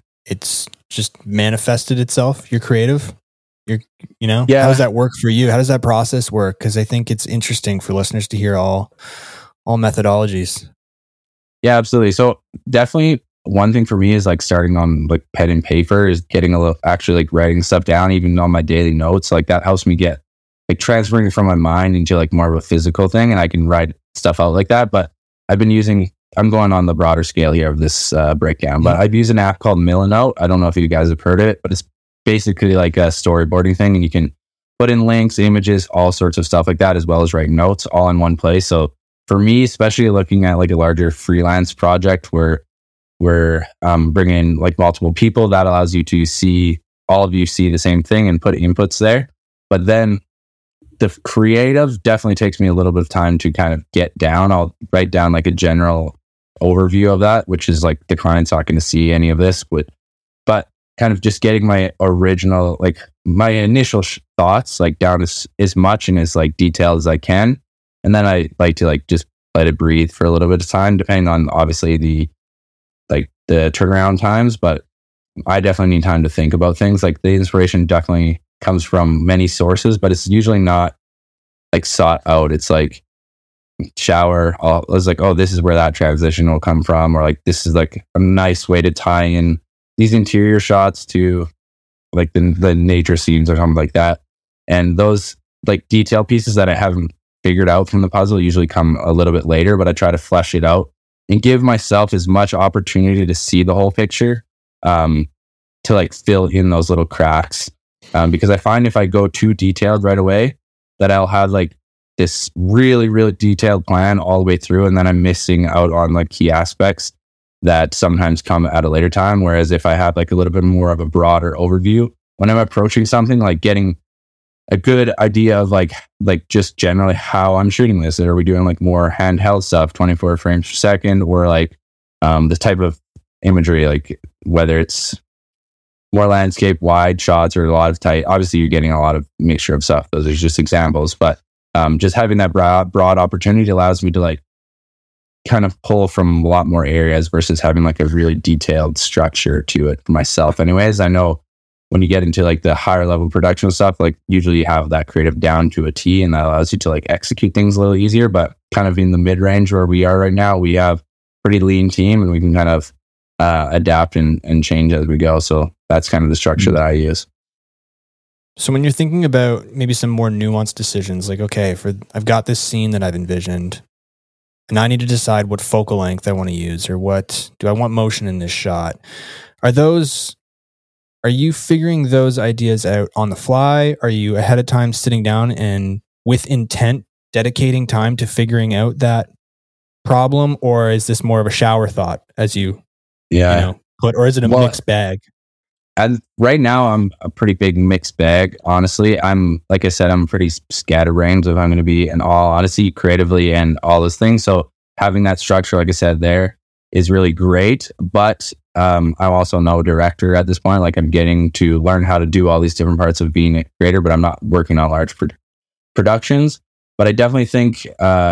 manifested itself. You're creative. Yeah. How does that work for you? How does that process work? Because I think it's interesting for listeners to hear all methodologies. Yeah, absolutely. So definitely one thing for me is like starting on like pen and paper, is getting actually like writing stuff down, even on my daily notes. Like that helps me get like transferring from my mind into like more of a physical thing, and I can write stuff out like that. But I'm going on the broader scale here of this breakdown, but I've used an app called Milanote. I don't know if you guys have heard of it, but it's basically like a storyboarding thing, and you can put in links, images, all sorts of stuff like that, as well as write notes all in one place. So for me, especially looking at like a larger freelance project where we're bringing like multiple people, that allows you to see the same thing and put inputs there. But then the creative definitely takes me a little bit of time to kind of get down. I'll write down like a general overview of that, which is like the client's not going to see any of this, but kind of just getting my original, like my initial thoughts like down as much and as like detailed as I can. And then I like to like just let it breathe for a little bit of time, depending on obviously the turnaround times. But I definitely need time to think about things. Like the inspiration definitely comes from many sources, but it's usually not like sought out. It's like shower. It's like, oh, this is where that transition will come from, or like this is like a nice way to tie in these interior shots to like the nature scenes or something like that. And those like detail pieces that I haven't figured out from the puzzle usually come a little bit later, but I try to flesh it out and give myself as much opportunity to see the whole picture, to like fill in those little cracks. Because I find if I go too detailed right away, that I'll have like this really, really detailed plan all the way through, and then I'm missing out on like key aspects that sometimes come at a later time. Whereas if I have like a little bit more of a broader overview when I'm approaching something, like getting a good idea of like just generally how I'm shooting this. Are we doing like more handheld stuff, 24 frames per second, or like the type of imagery, like whether it's more landscape, wide shots, or a lot of tight. Obviously, you're getting a lot of mixture of stuff. Those are just examples, but just having that broad opportunity allows me to like kind of pull from a lot more areas versus having like a really detailed structure to it for myself. Anyways, I know when you get into like the higher level production stuff, like usually you have that creative down to a T, and that allows you to like execute things a little easier. But kind of in the mid range where we are right now, we have pretty lean team, and we can kind of adapt and change as we go. So that's kind of the structure that I use. So when you're thinking about maybe some more nuanced decisions, like, okay, I've got this scene that I've envisioned, and I need to decide what focal length I want to use, or what do I want motion in this shot. Are you figuring those ideas out on the fly? Are you ahead of time sitting down and with intent dedicating time to figuring out that problem, or is this more of a shower thought as you put, or is it a mixed bag? And right now I'm a pretty big mixed bag. Honestly, like I said, I'm pretty scatterbrained if I'm going to be in all honesty, creatively and all those things. So having that structure, like I said, there is really great. But I'm also no director at this point. Like, I'm getting to learn how to do all these different parts of being a creator, but I'm not working on large productions. But I definitely think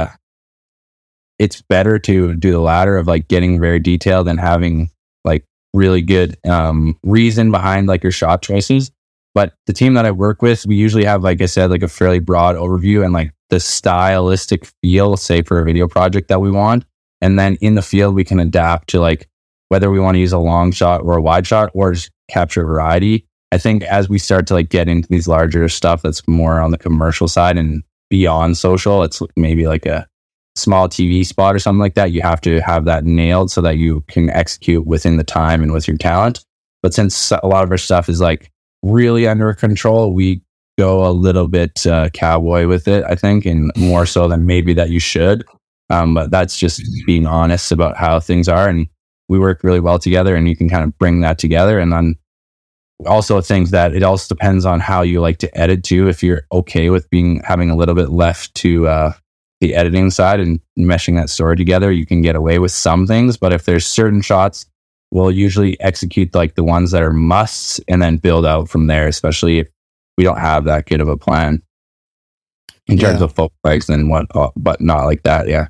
it's better to do the latter of like getting very detailed and having like really good reason behind like your shot choices. But the team that I work with, we usually have, like I said, like a fairly broad overview and like the stylistic feel, say for a video project that we want. And then in the field, we can adapt to like whether we want to use a long shot or a wide shot or just capture variety. I think as we start to like get into these larger stuff that's more on the commercial side and beyond social, it's maybe like a small TV spot or something like that. You have to have that nailed so that you can execute within the time and with your talent. But since a lot of our stuff is like really under control, we go a little bit cowboy with it, I think, and more so than maybe that you should. But that's just being honest about how things are. And we work really well together, and you can kind of bring that together. And then also things that it also depends on how you like to edit too. If you're okay with having a little bit left to the editing side and meshing that story together, you can get away with some things. But if there's certain shots, we'll usually execute like the ones that are musts and then build out from there, especially if we don't have that good of a plan in terms of focal lengths and what, but not like that. Yeah.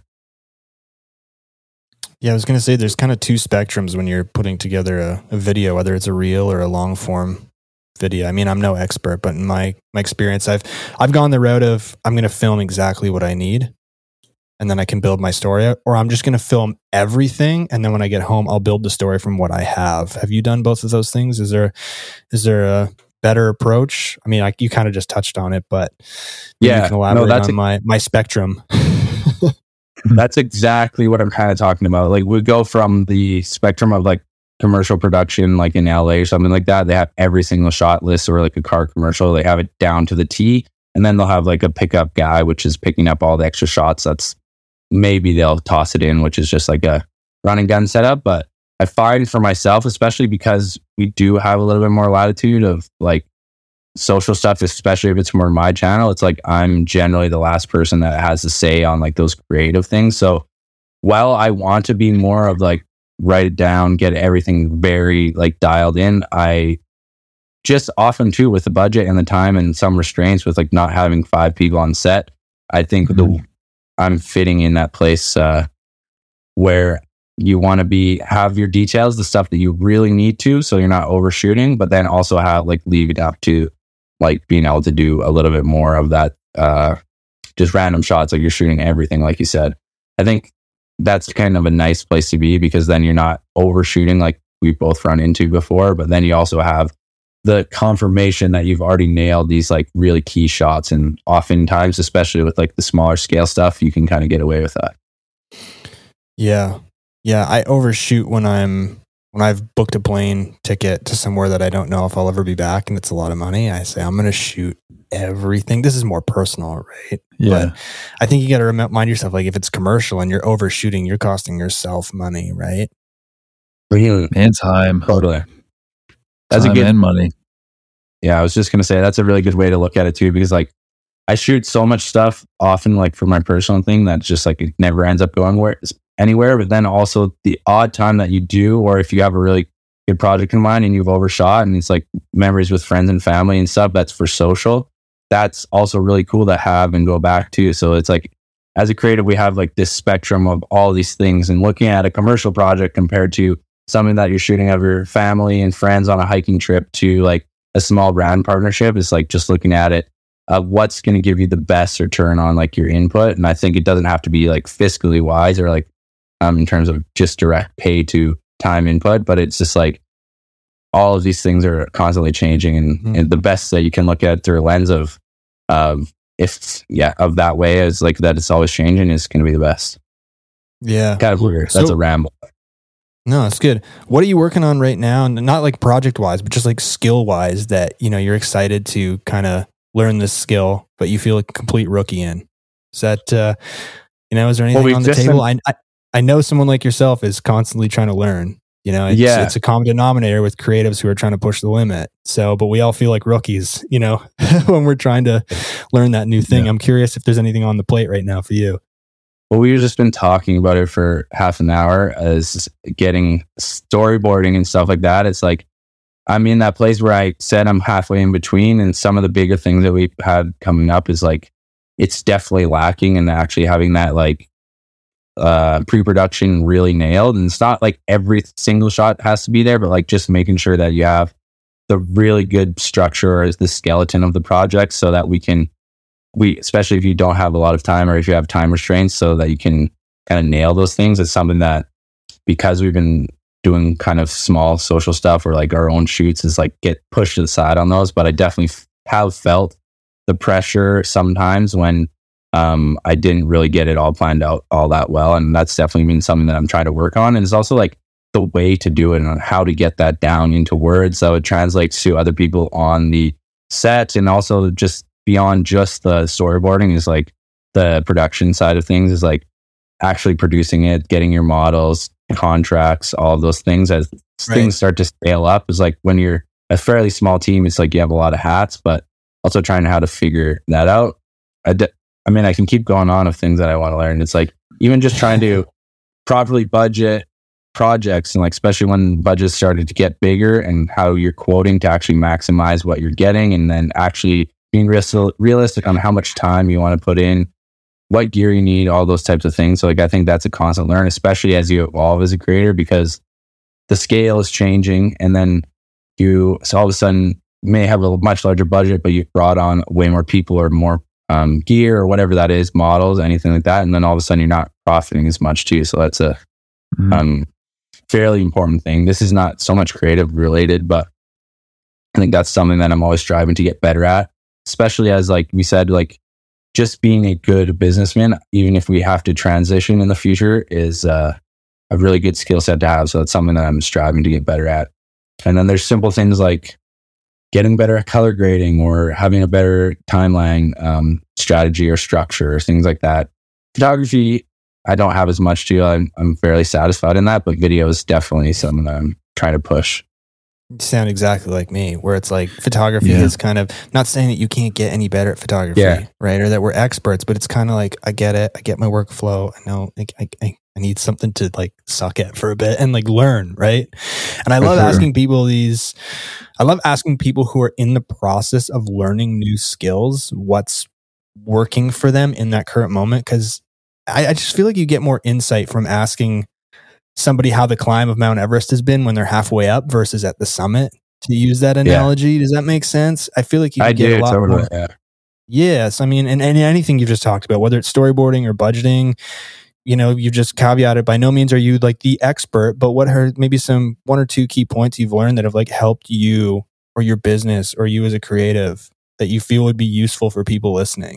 Yeah, I was going to say there's kind of two spectrums when you're putting together a video, whether it's a reel or a long form video. I mean, I'm no expert, but in my experience, I've gone the route of I'm going to film exactly what I need, and then I can build my story out, or I'm just going to film everything, and then when I get home, I'll build the story from what I have. Have you done both of those things? Is there a better approach? I mean, you kind of just touched on it, but you can elaborate on my spectrum. That's exactly what I'm kind of talking about. Like, we go from the spectrum of like commercial production, like in LA or something like that. They have every single shot list, or like a car commercial. They have it down to the T, and then they'll have like a pickup guy, which is picking up all the extra shots. That's maybe they'll toss it in, which is just like a run and gun setup. But I find for myself, especially because we do have a little bit more latitude of like social stuff, especially if it's more my channel, it's like I'm generally the last person that has a say on like those creative things. So while I want to be more of like write it down, get everything very like dialed in, I just often too with the budget and the time and some restraints with like not having 5 people on set, I think I'm fitting in that place where you want to have your details, the stuff that you really need to, so you're not overshooting, but then also leave it up to like being able to do a little bit more of that, just random shots, like you're shooting everything, like you said. I think that's kind of a nice place to be, because then you're not overshooting like we both run into before, but then you also have the confirmation that you've already nailed these like really key shots. And oftentimes, especially with like the smaller scale stuff, you can kind of get away with that. Yeah. I overshoot when I've booked a plane ticket to somewhere that I don't know if I'll ever be back, and it's a lot of money. I say, I'm going to shoot everything. This is more personal, right? Yeah. But I think you got to remind yourself, like if it's commercial and you're overshooting, you're costing yourself money, right? And time. Totally. That's a good money. Yeah, I was just going to say that's a really good way to look at it too, because like I shoot so much stuff often like for my personal thing that just like it never ends up going anywhere. But then also the odd time that you do, or if you have a really good project in mind and you've overshot and it's like memories with friends and family and stuff, that's for social. That's also really cool to have and go back to. So it's like, as a creative, we have like this spectrum of all these things, and looking at a commercial project compared to something that you're shooting of your family and friends on a hiking trip to like a small brand partnership is like just looking at it. What's going to give you the best return on like your input? And I think it doesn't have to be like fiscally wise or like in terms of just direct pay to time input, but it's just like all of these things are constantly changing, and the best that you can look at through a lens of that way is like that it's always changing is going to be the best. Yeah. Kind of weird. That's a ramble. No, it's good. What are you working on right now? And not like project wise, but just like skill wise that, you're excited to kind of learn this skill, but you feel like a complete rookie in. Is that, is there anything on the table? I know someone like yourself is constantly trying to learn. It's a common denominator with creatives who are trying to push the limit. So, but we all feel like rookies, when we're trying to learn that new thing. Yeah. I'm curious if there's anything on the plate right now for you. Well, we've just been talking about it for half an hour as getting storyboarding and stuff like that. It's like, I'm in that place where I said I'm halfway in between. And some of the bigger things that we've had coming up is like, it's definitely lacking in actually having that like pre-production really nailed. And it's not like every single shot has to be there, but like just making sure that you have the really good structure as the skeleton of the project so that especially if you don't have a lot of time or if you have time restraints, so that you can kind of nail those things. It's something that, because we've been doing kind of small social stuff or like our own shoots, is like get pushed to the side on those. But I definitely have felt the pressure sometimes when I didn't really get it all planned out all that well. And that's definitely been something that I'm trying to work on. And it's also like the way to do it and how to get that down into words so it translates to other people on the set. And also just beyond just the storyboarding is like the production side of things is like actually producing it, getting your models, contracts, all of those things as things start to scale up. Is like when you're a fairly small team, it's like you have a lot of hats, but also trying how to figure that out. I can keep going on of things that I want to learn. It's like even just trying to properly budget projects, and like especially when budgets started to get bigger, and how you're quoting to actually maximize what you're getting, and then actually being realistic on how much time you want to put in, what gear you need, all those types of things. So like I think that's a constant learn, especially as you evolve as a creator, because the scale is changing, and then so all of a sudden may have a much larger budget, but you've brought on way more people or more gear or whatever that is, models, anything like that, and then all of a sudden you're not profiting as much too. So that's a fairly important thing. This is not so much creative related, but I think that's something that I'm always striving to get better at, especially as like we said, like just being a good businessman, even if we have to transition in the future, is a really good skill set to have. So that's something that I'm striving to get better at. And then there's simple things like getting better at color grading or having a better timeline strategy or structure or things like that. Photography, I don't have as much to. I'm fairly satisfied in that, but video is definitely something that I'm trying to push. You sound exactly like me, where it's like photography is kind of, not saying that you can't get any better at photography, right? Or that we're experts, but it's kind of like, I get it. I get my workflow. I know I need something to like suck at for a bit and like learn, right? And I love asking people who are in the process of learning new skills, what's working for them in that current moment. Cause I just feel like you get more insight from asking somebody how the climb of Mount Everest has been when they're halfway up versus at the summit, to use that analogy. Does that make sense? I feel like you get a lot more. Yes. I mean, and anything you've just talked about, whether it's storyboarding or budgeting, you've just caveated, by no means are you like the expert, but what are maybe some one or two key points you've learned that have like helped you or your business or you as a creative that you feel would be useful for people listening?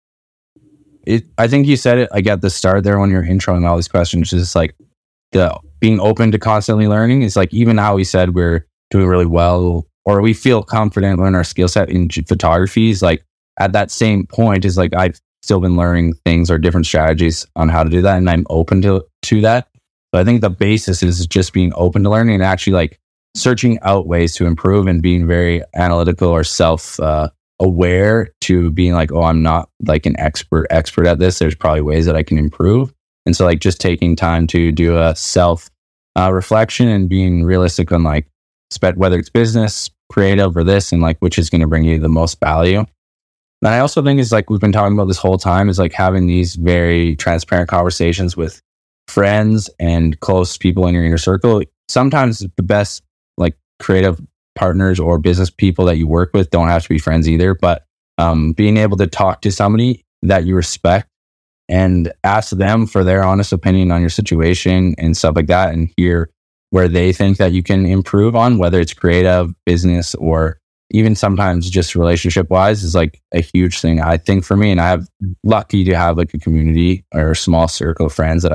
I think you said it like at the start there when you're introing all these questions, just like being open to constantly learning. Is like, even how we said we're doing really well or we feel confident in our skill set in photography, is like at that same point is like I've still been learning things or different strategies on how to do that, and I'm open to that. So I think the basis is just being open to learning and actually like searching out ways to improve and being very analytical or self aware to being like, oh, I'm not like an expert at this. There's probably ways that I can improve. And so like just taking time to do a self reflection and being realistic on like whether it's business, creative, or this, and like which is going to bring you the most value. And I also think is like we've been talking about this whole time is like having these very transparent conversations with friends and close people in your inner circle. Sometimes the best like creative partners or business people that you work with don't have to be friends either, but being able to talk to somebody that you respect and ask them for their honest opinion on your situation and stuff like that, and hear where they think that you can improve on, whether it's creative, business, or even sometimes just relationship wise, is like a huge thing, I think, for me. And I have lucky to have like a community or a small circle of friends that I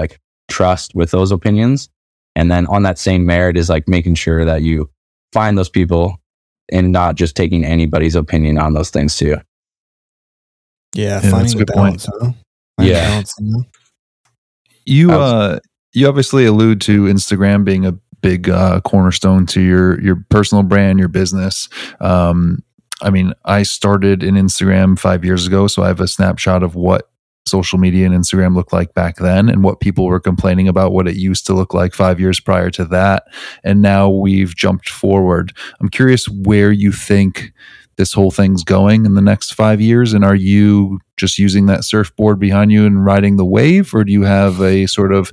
trust with those opinions. And then on that same merit is like making sure that you find those people and not just taking anybody's opinion on those things too. Yeah, finding the balance. Huh? Balance, you obviously allude to Instagram being a big cornerstone to your personal brand, your business. I mean, I started in Instagram 5 years ago, so I have a snapshot of what social media and Instagram looked like back then and what people were complaining about what it used to look like 5 years prior to that. And now we've jumped forward. I'm curious where you think this whole thing's going in the next 5 years. And are you just using that surfboard behind you and riding the wave, or do you have a sort of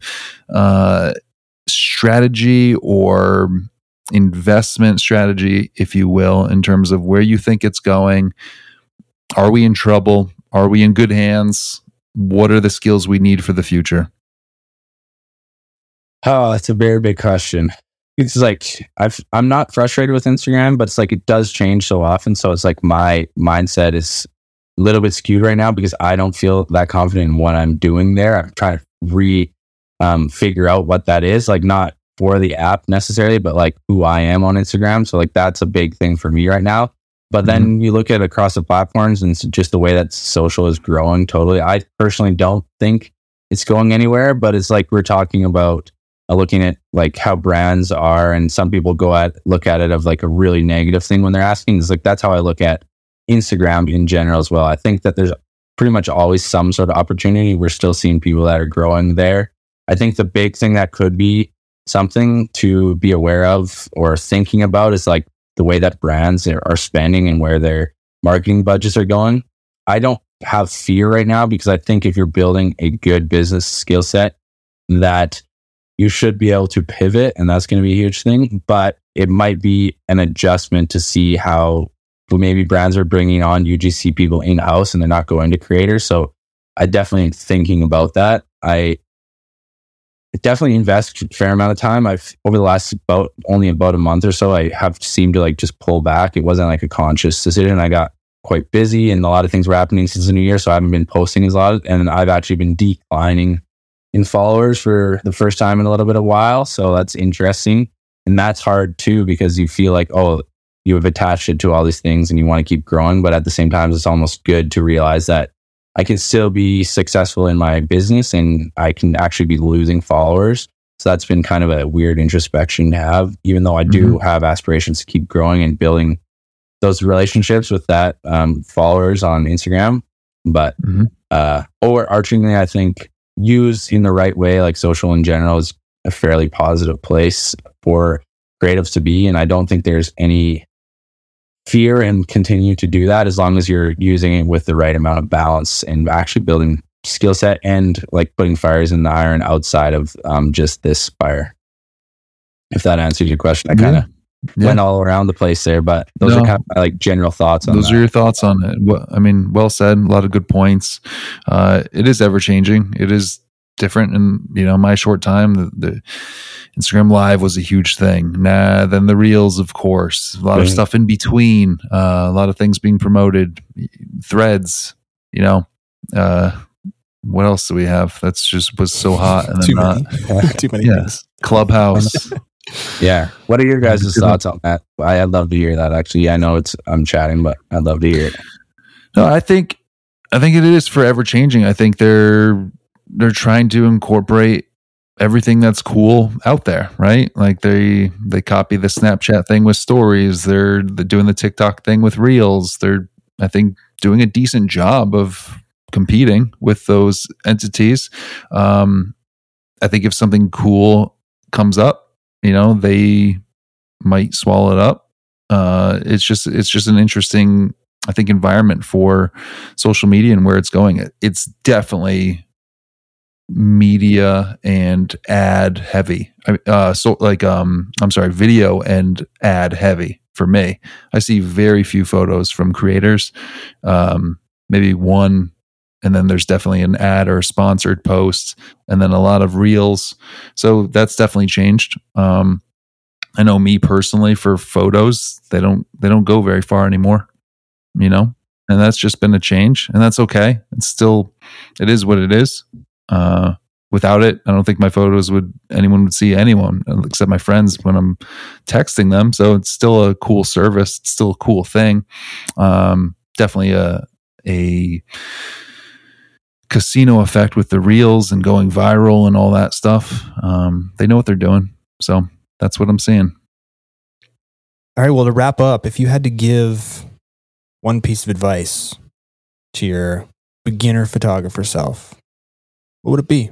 strategy or investment strategy, if you will, in terms of where you think it's going? Are we in trouble? Are we in good hands? What are the skills we need for the future? Oh, that's a very big question. It's like I'm not frustrated with Instagram, but it's like it does change so often. So it's like my mindset is a little bit skewed right now because I don't feel that confident in what I'm doing there. I'm trying to figure out what that is, like not for the app necessarily, but like who I am on Instagram. So like that's a big thing for me right now. But then you look at across the platforms and it's just the way that social is growing totally. I personally don't think it's going anywhere, but it's like we're talking about looking at like how brands are, and some people look at it of like a really negative thing when they're asking. It's like that's how I look at Instagram in general as well. I think that there's pretty much always some sort of opportunity. We're still seeing people that are growing there. I think the big thing that could be something to be aware of or thinking about is like the way that brands are spending and where their marketing budgets are going. I don't have fear right now because I think if you're building a good business skill set, that you should be able to pivot, and that's going to be a huge thing. But it might be an adjustment to see how maybe brands are bringing on UGC people in-house and they're not going to creators. So I definitely am thinking about that. I definitely invest a fair amount of time. I've over the last only about a month or so, I have seemed to like just pull back. It wasn't like a conscious decision. I got quite busy and a lot of things were happening since the new year. So I haven't been posting as a lot, and I've actually been declining in followers for the first time in a little bit of while. So that's interesting. And that's hard too, because you feel like, oh, you have attached it to all these things and you want to keep growing. But at the same time, it's almost good to realize that I can still be successful in my business and I can actually be losing followers. So that's been kind of a weird introspection to have, even though I do have aspirations to keep growing and building those relationships with that followers on Instagram. But overarchingly, I think used in the right way, like social in general is a fairly positive place for creatives to be. And I don't think there's any fear in continue to do that as long as you're using it with the right amount of balance and actually building skill set and like putting fires in the iron outside of just this fire. If that answers your question, I kind of went all around the place there, but those are kind of my like general thoughts on those are your thoughts on it. Well, I mean, well said. A lot of good points. It is ever changing. It is different. And my short time, the Instagram Live was a huge thing. Then the Reels, of course, a lot of stuff in between, a lot of things being promoted, Threads, what else do we have? That's just was so hot. And too many things. Clubhouse. Yeah. What are your guys' thoughts on that? I'd love to hear that. Actually, I know I'm chatting, but I'd love to hear it. No, I think it is forever changing. I think they're trying to incorporate everything that's cool out there, right? Like they copy the Snapchat thing with stories. They're doing the TikTok thing with Reels. They're, I think, doing a decent job of competing with those entities. I think if something cool comes up, they might swallow it up. It's just an interesting, I think, environment for social media and where it's going. It's definitely media and ad heavy. Video and ad heavy for me. I see very few photos from creators, maybe one, and then there's definitely an ad or a sponsored post, and then a lot of Reels. So that's definitely changed. I know me personally, for photos, they don't go very far anymore, and that's just been a change, and that's okay. It is what it is. without it, I don't think my photos anyone would see anyone except my friends when I'm texting them. So it's still a cool service. It's still a cool thing. Definitely a casino effect with the reels and going viral and all that stuff. They know what they're doing. So that's what I'm seeing. All right. Well, to wrap up, if you had to give one piece of advice to your beginner photographer self, what would it be?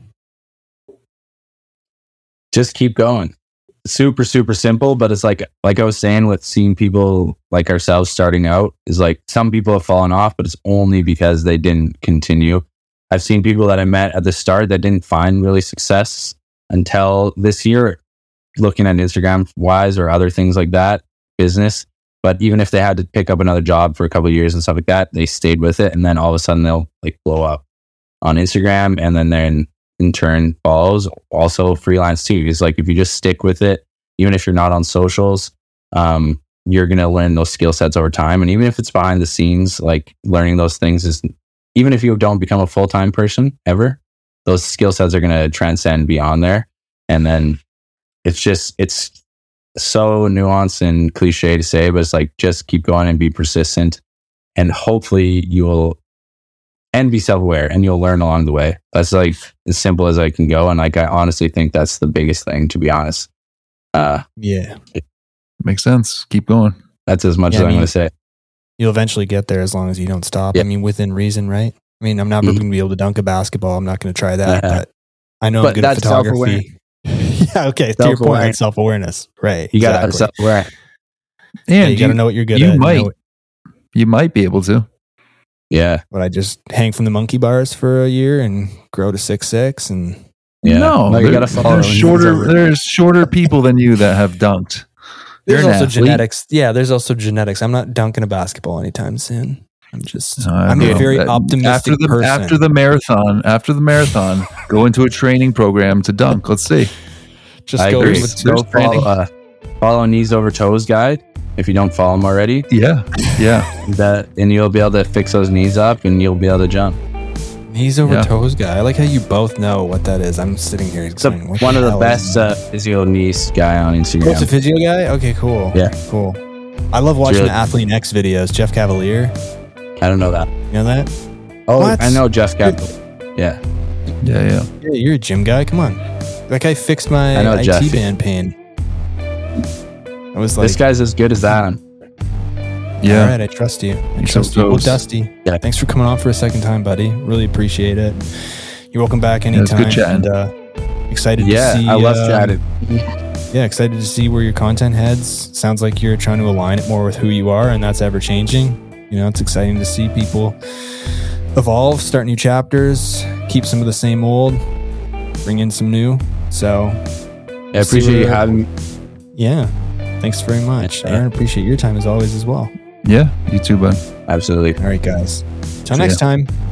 Just keep going. Super, super simple, but it's like I was saying with seeing people like ourselves starting out, is like some people have fallen off, but it's only because they didn't continue. I've seen people that I met at the start that didn't find really success until this year, looking at Instagram wise or other things like that, business. But even if they had to pick up another job for a couple of years and stuff like that, they stayed with it. And then all of a sudden they'll like blow up on Instagram, and then in turn follows. Also freelance too. It's like if you just stick with it, even if you're not on socials, you're going to learn those skill sets over time. And even if it's behind the scenes, like learning those things is, even if you don't become a full-time person ever, those skill sets are going to transcend beyond there. And then it's so nuanced and cliche to say, but it's like, just keep going and be persistent, and hopefully and be self-aware, and you'll learn along the way. That's like as simple as I can go. And like, I honestly think that's the biggest thing, to be honest. Yeah. Makes sense. Keep going. That's as much as I'm going to say. You'll eventually get there as long as you don't stop. Yeah. I mean, within reason, right? I mean, I'm not going to be able to dunk a basketball. I'm not going to try that, but I know I'm good at photography. Yeah. Okay. To your point, it's self-awareness. Right. You got to self-aware. And you got to know what you're good at. You might be able to. Yeah. But I just hang from the monkey bars for a year and grow to 6'6" and no, you got to follow. There's shorter people than you that have dunked. There's also genetics. Yeah, there's also genetics. I'm not dunking a basketball anytime soon. I'm a very optimistic person. After the marathon, go into a training program to dunk. Let's see. Follow Knees Over Toes guide if you don't follow him already. Yeah. And you'll be able to fix those knees up, and you'll be able to jump. Knees Over Toes guy. I like how you both know what that is. I'm sitting here explaining. One of the best physio knees guy on Instagram. Oh, it's a physio guy? Okay, cool. Yeah. Cool. I love watching the Athlete X videos. Jeff Cavalier. I don't know that. You know that? Oh, what? I know Jeff Cavalier. Yeah. Yeah, you're a gym guy. Come on. That guy fixed my IT band pain. I was like, this guy's as good as that. Yeah. All right, I trust you. Well, Dusty, thanks for coming on for a second time, buddy. Really appreciate it. You're welcome back anytime. Good chatting. And excited to see. I love chatting. Yeah, excited to see where your content heads. Sounds like you're trying to align it more with who you are, and that's ever changing. You know, it's exciting to see people evolve, start new chapters, keep some of the same old, bring in some new. So, I appreciate you having me. Yeah, thanks very much. I appreciate your time as always as well. Yeah, you too, bud. Absolutely. All right, guys. Till next time.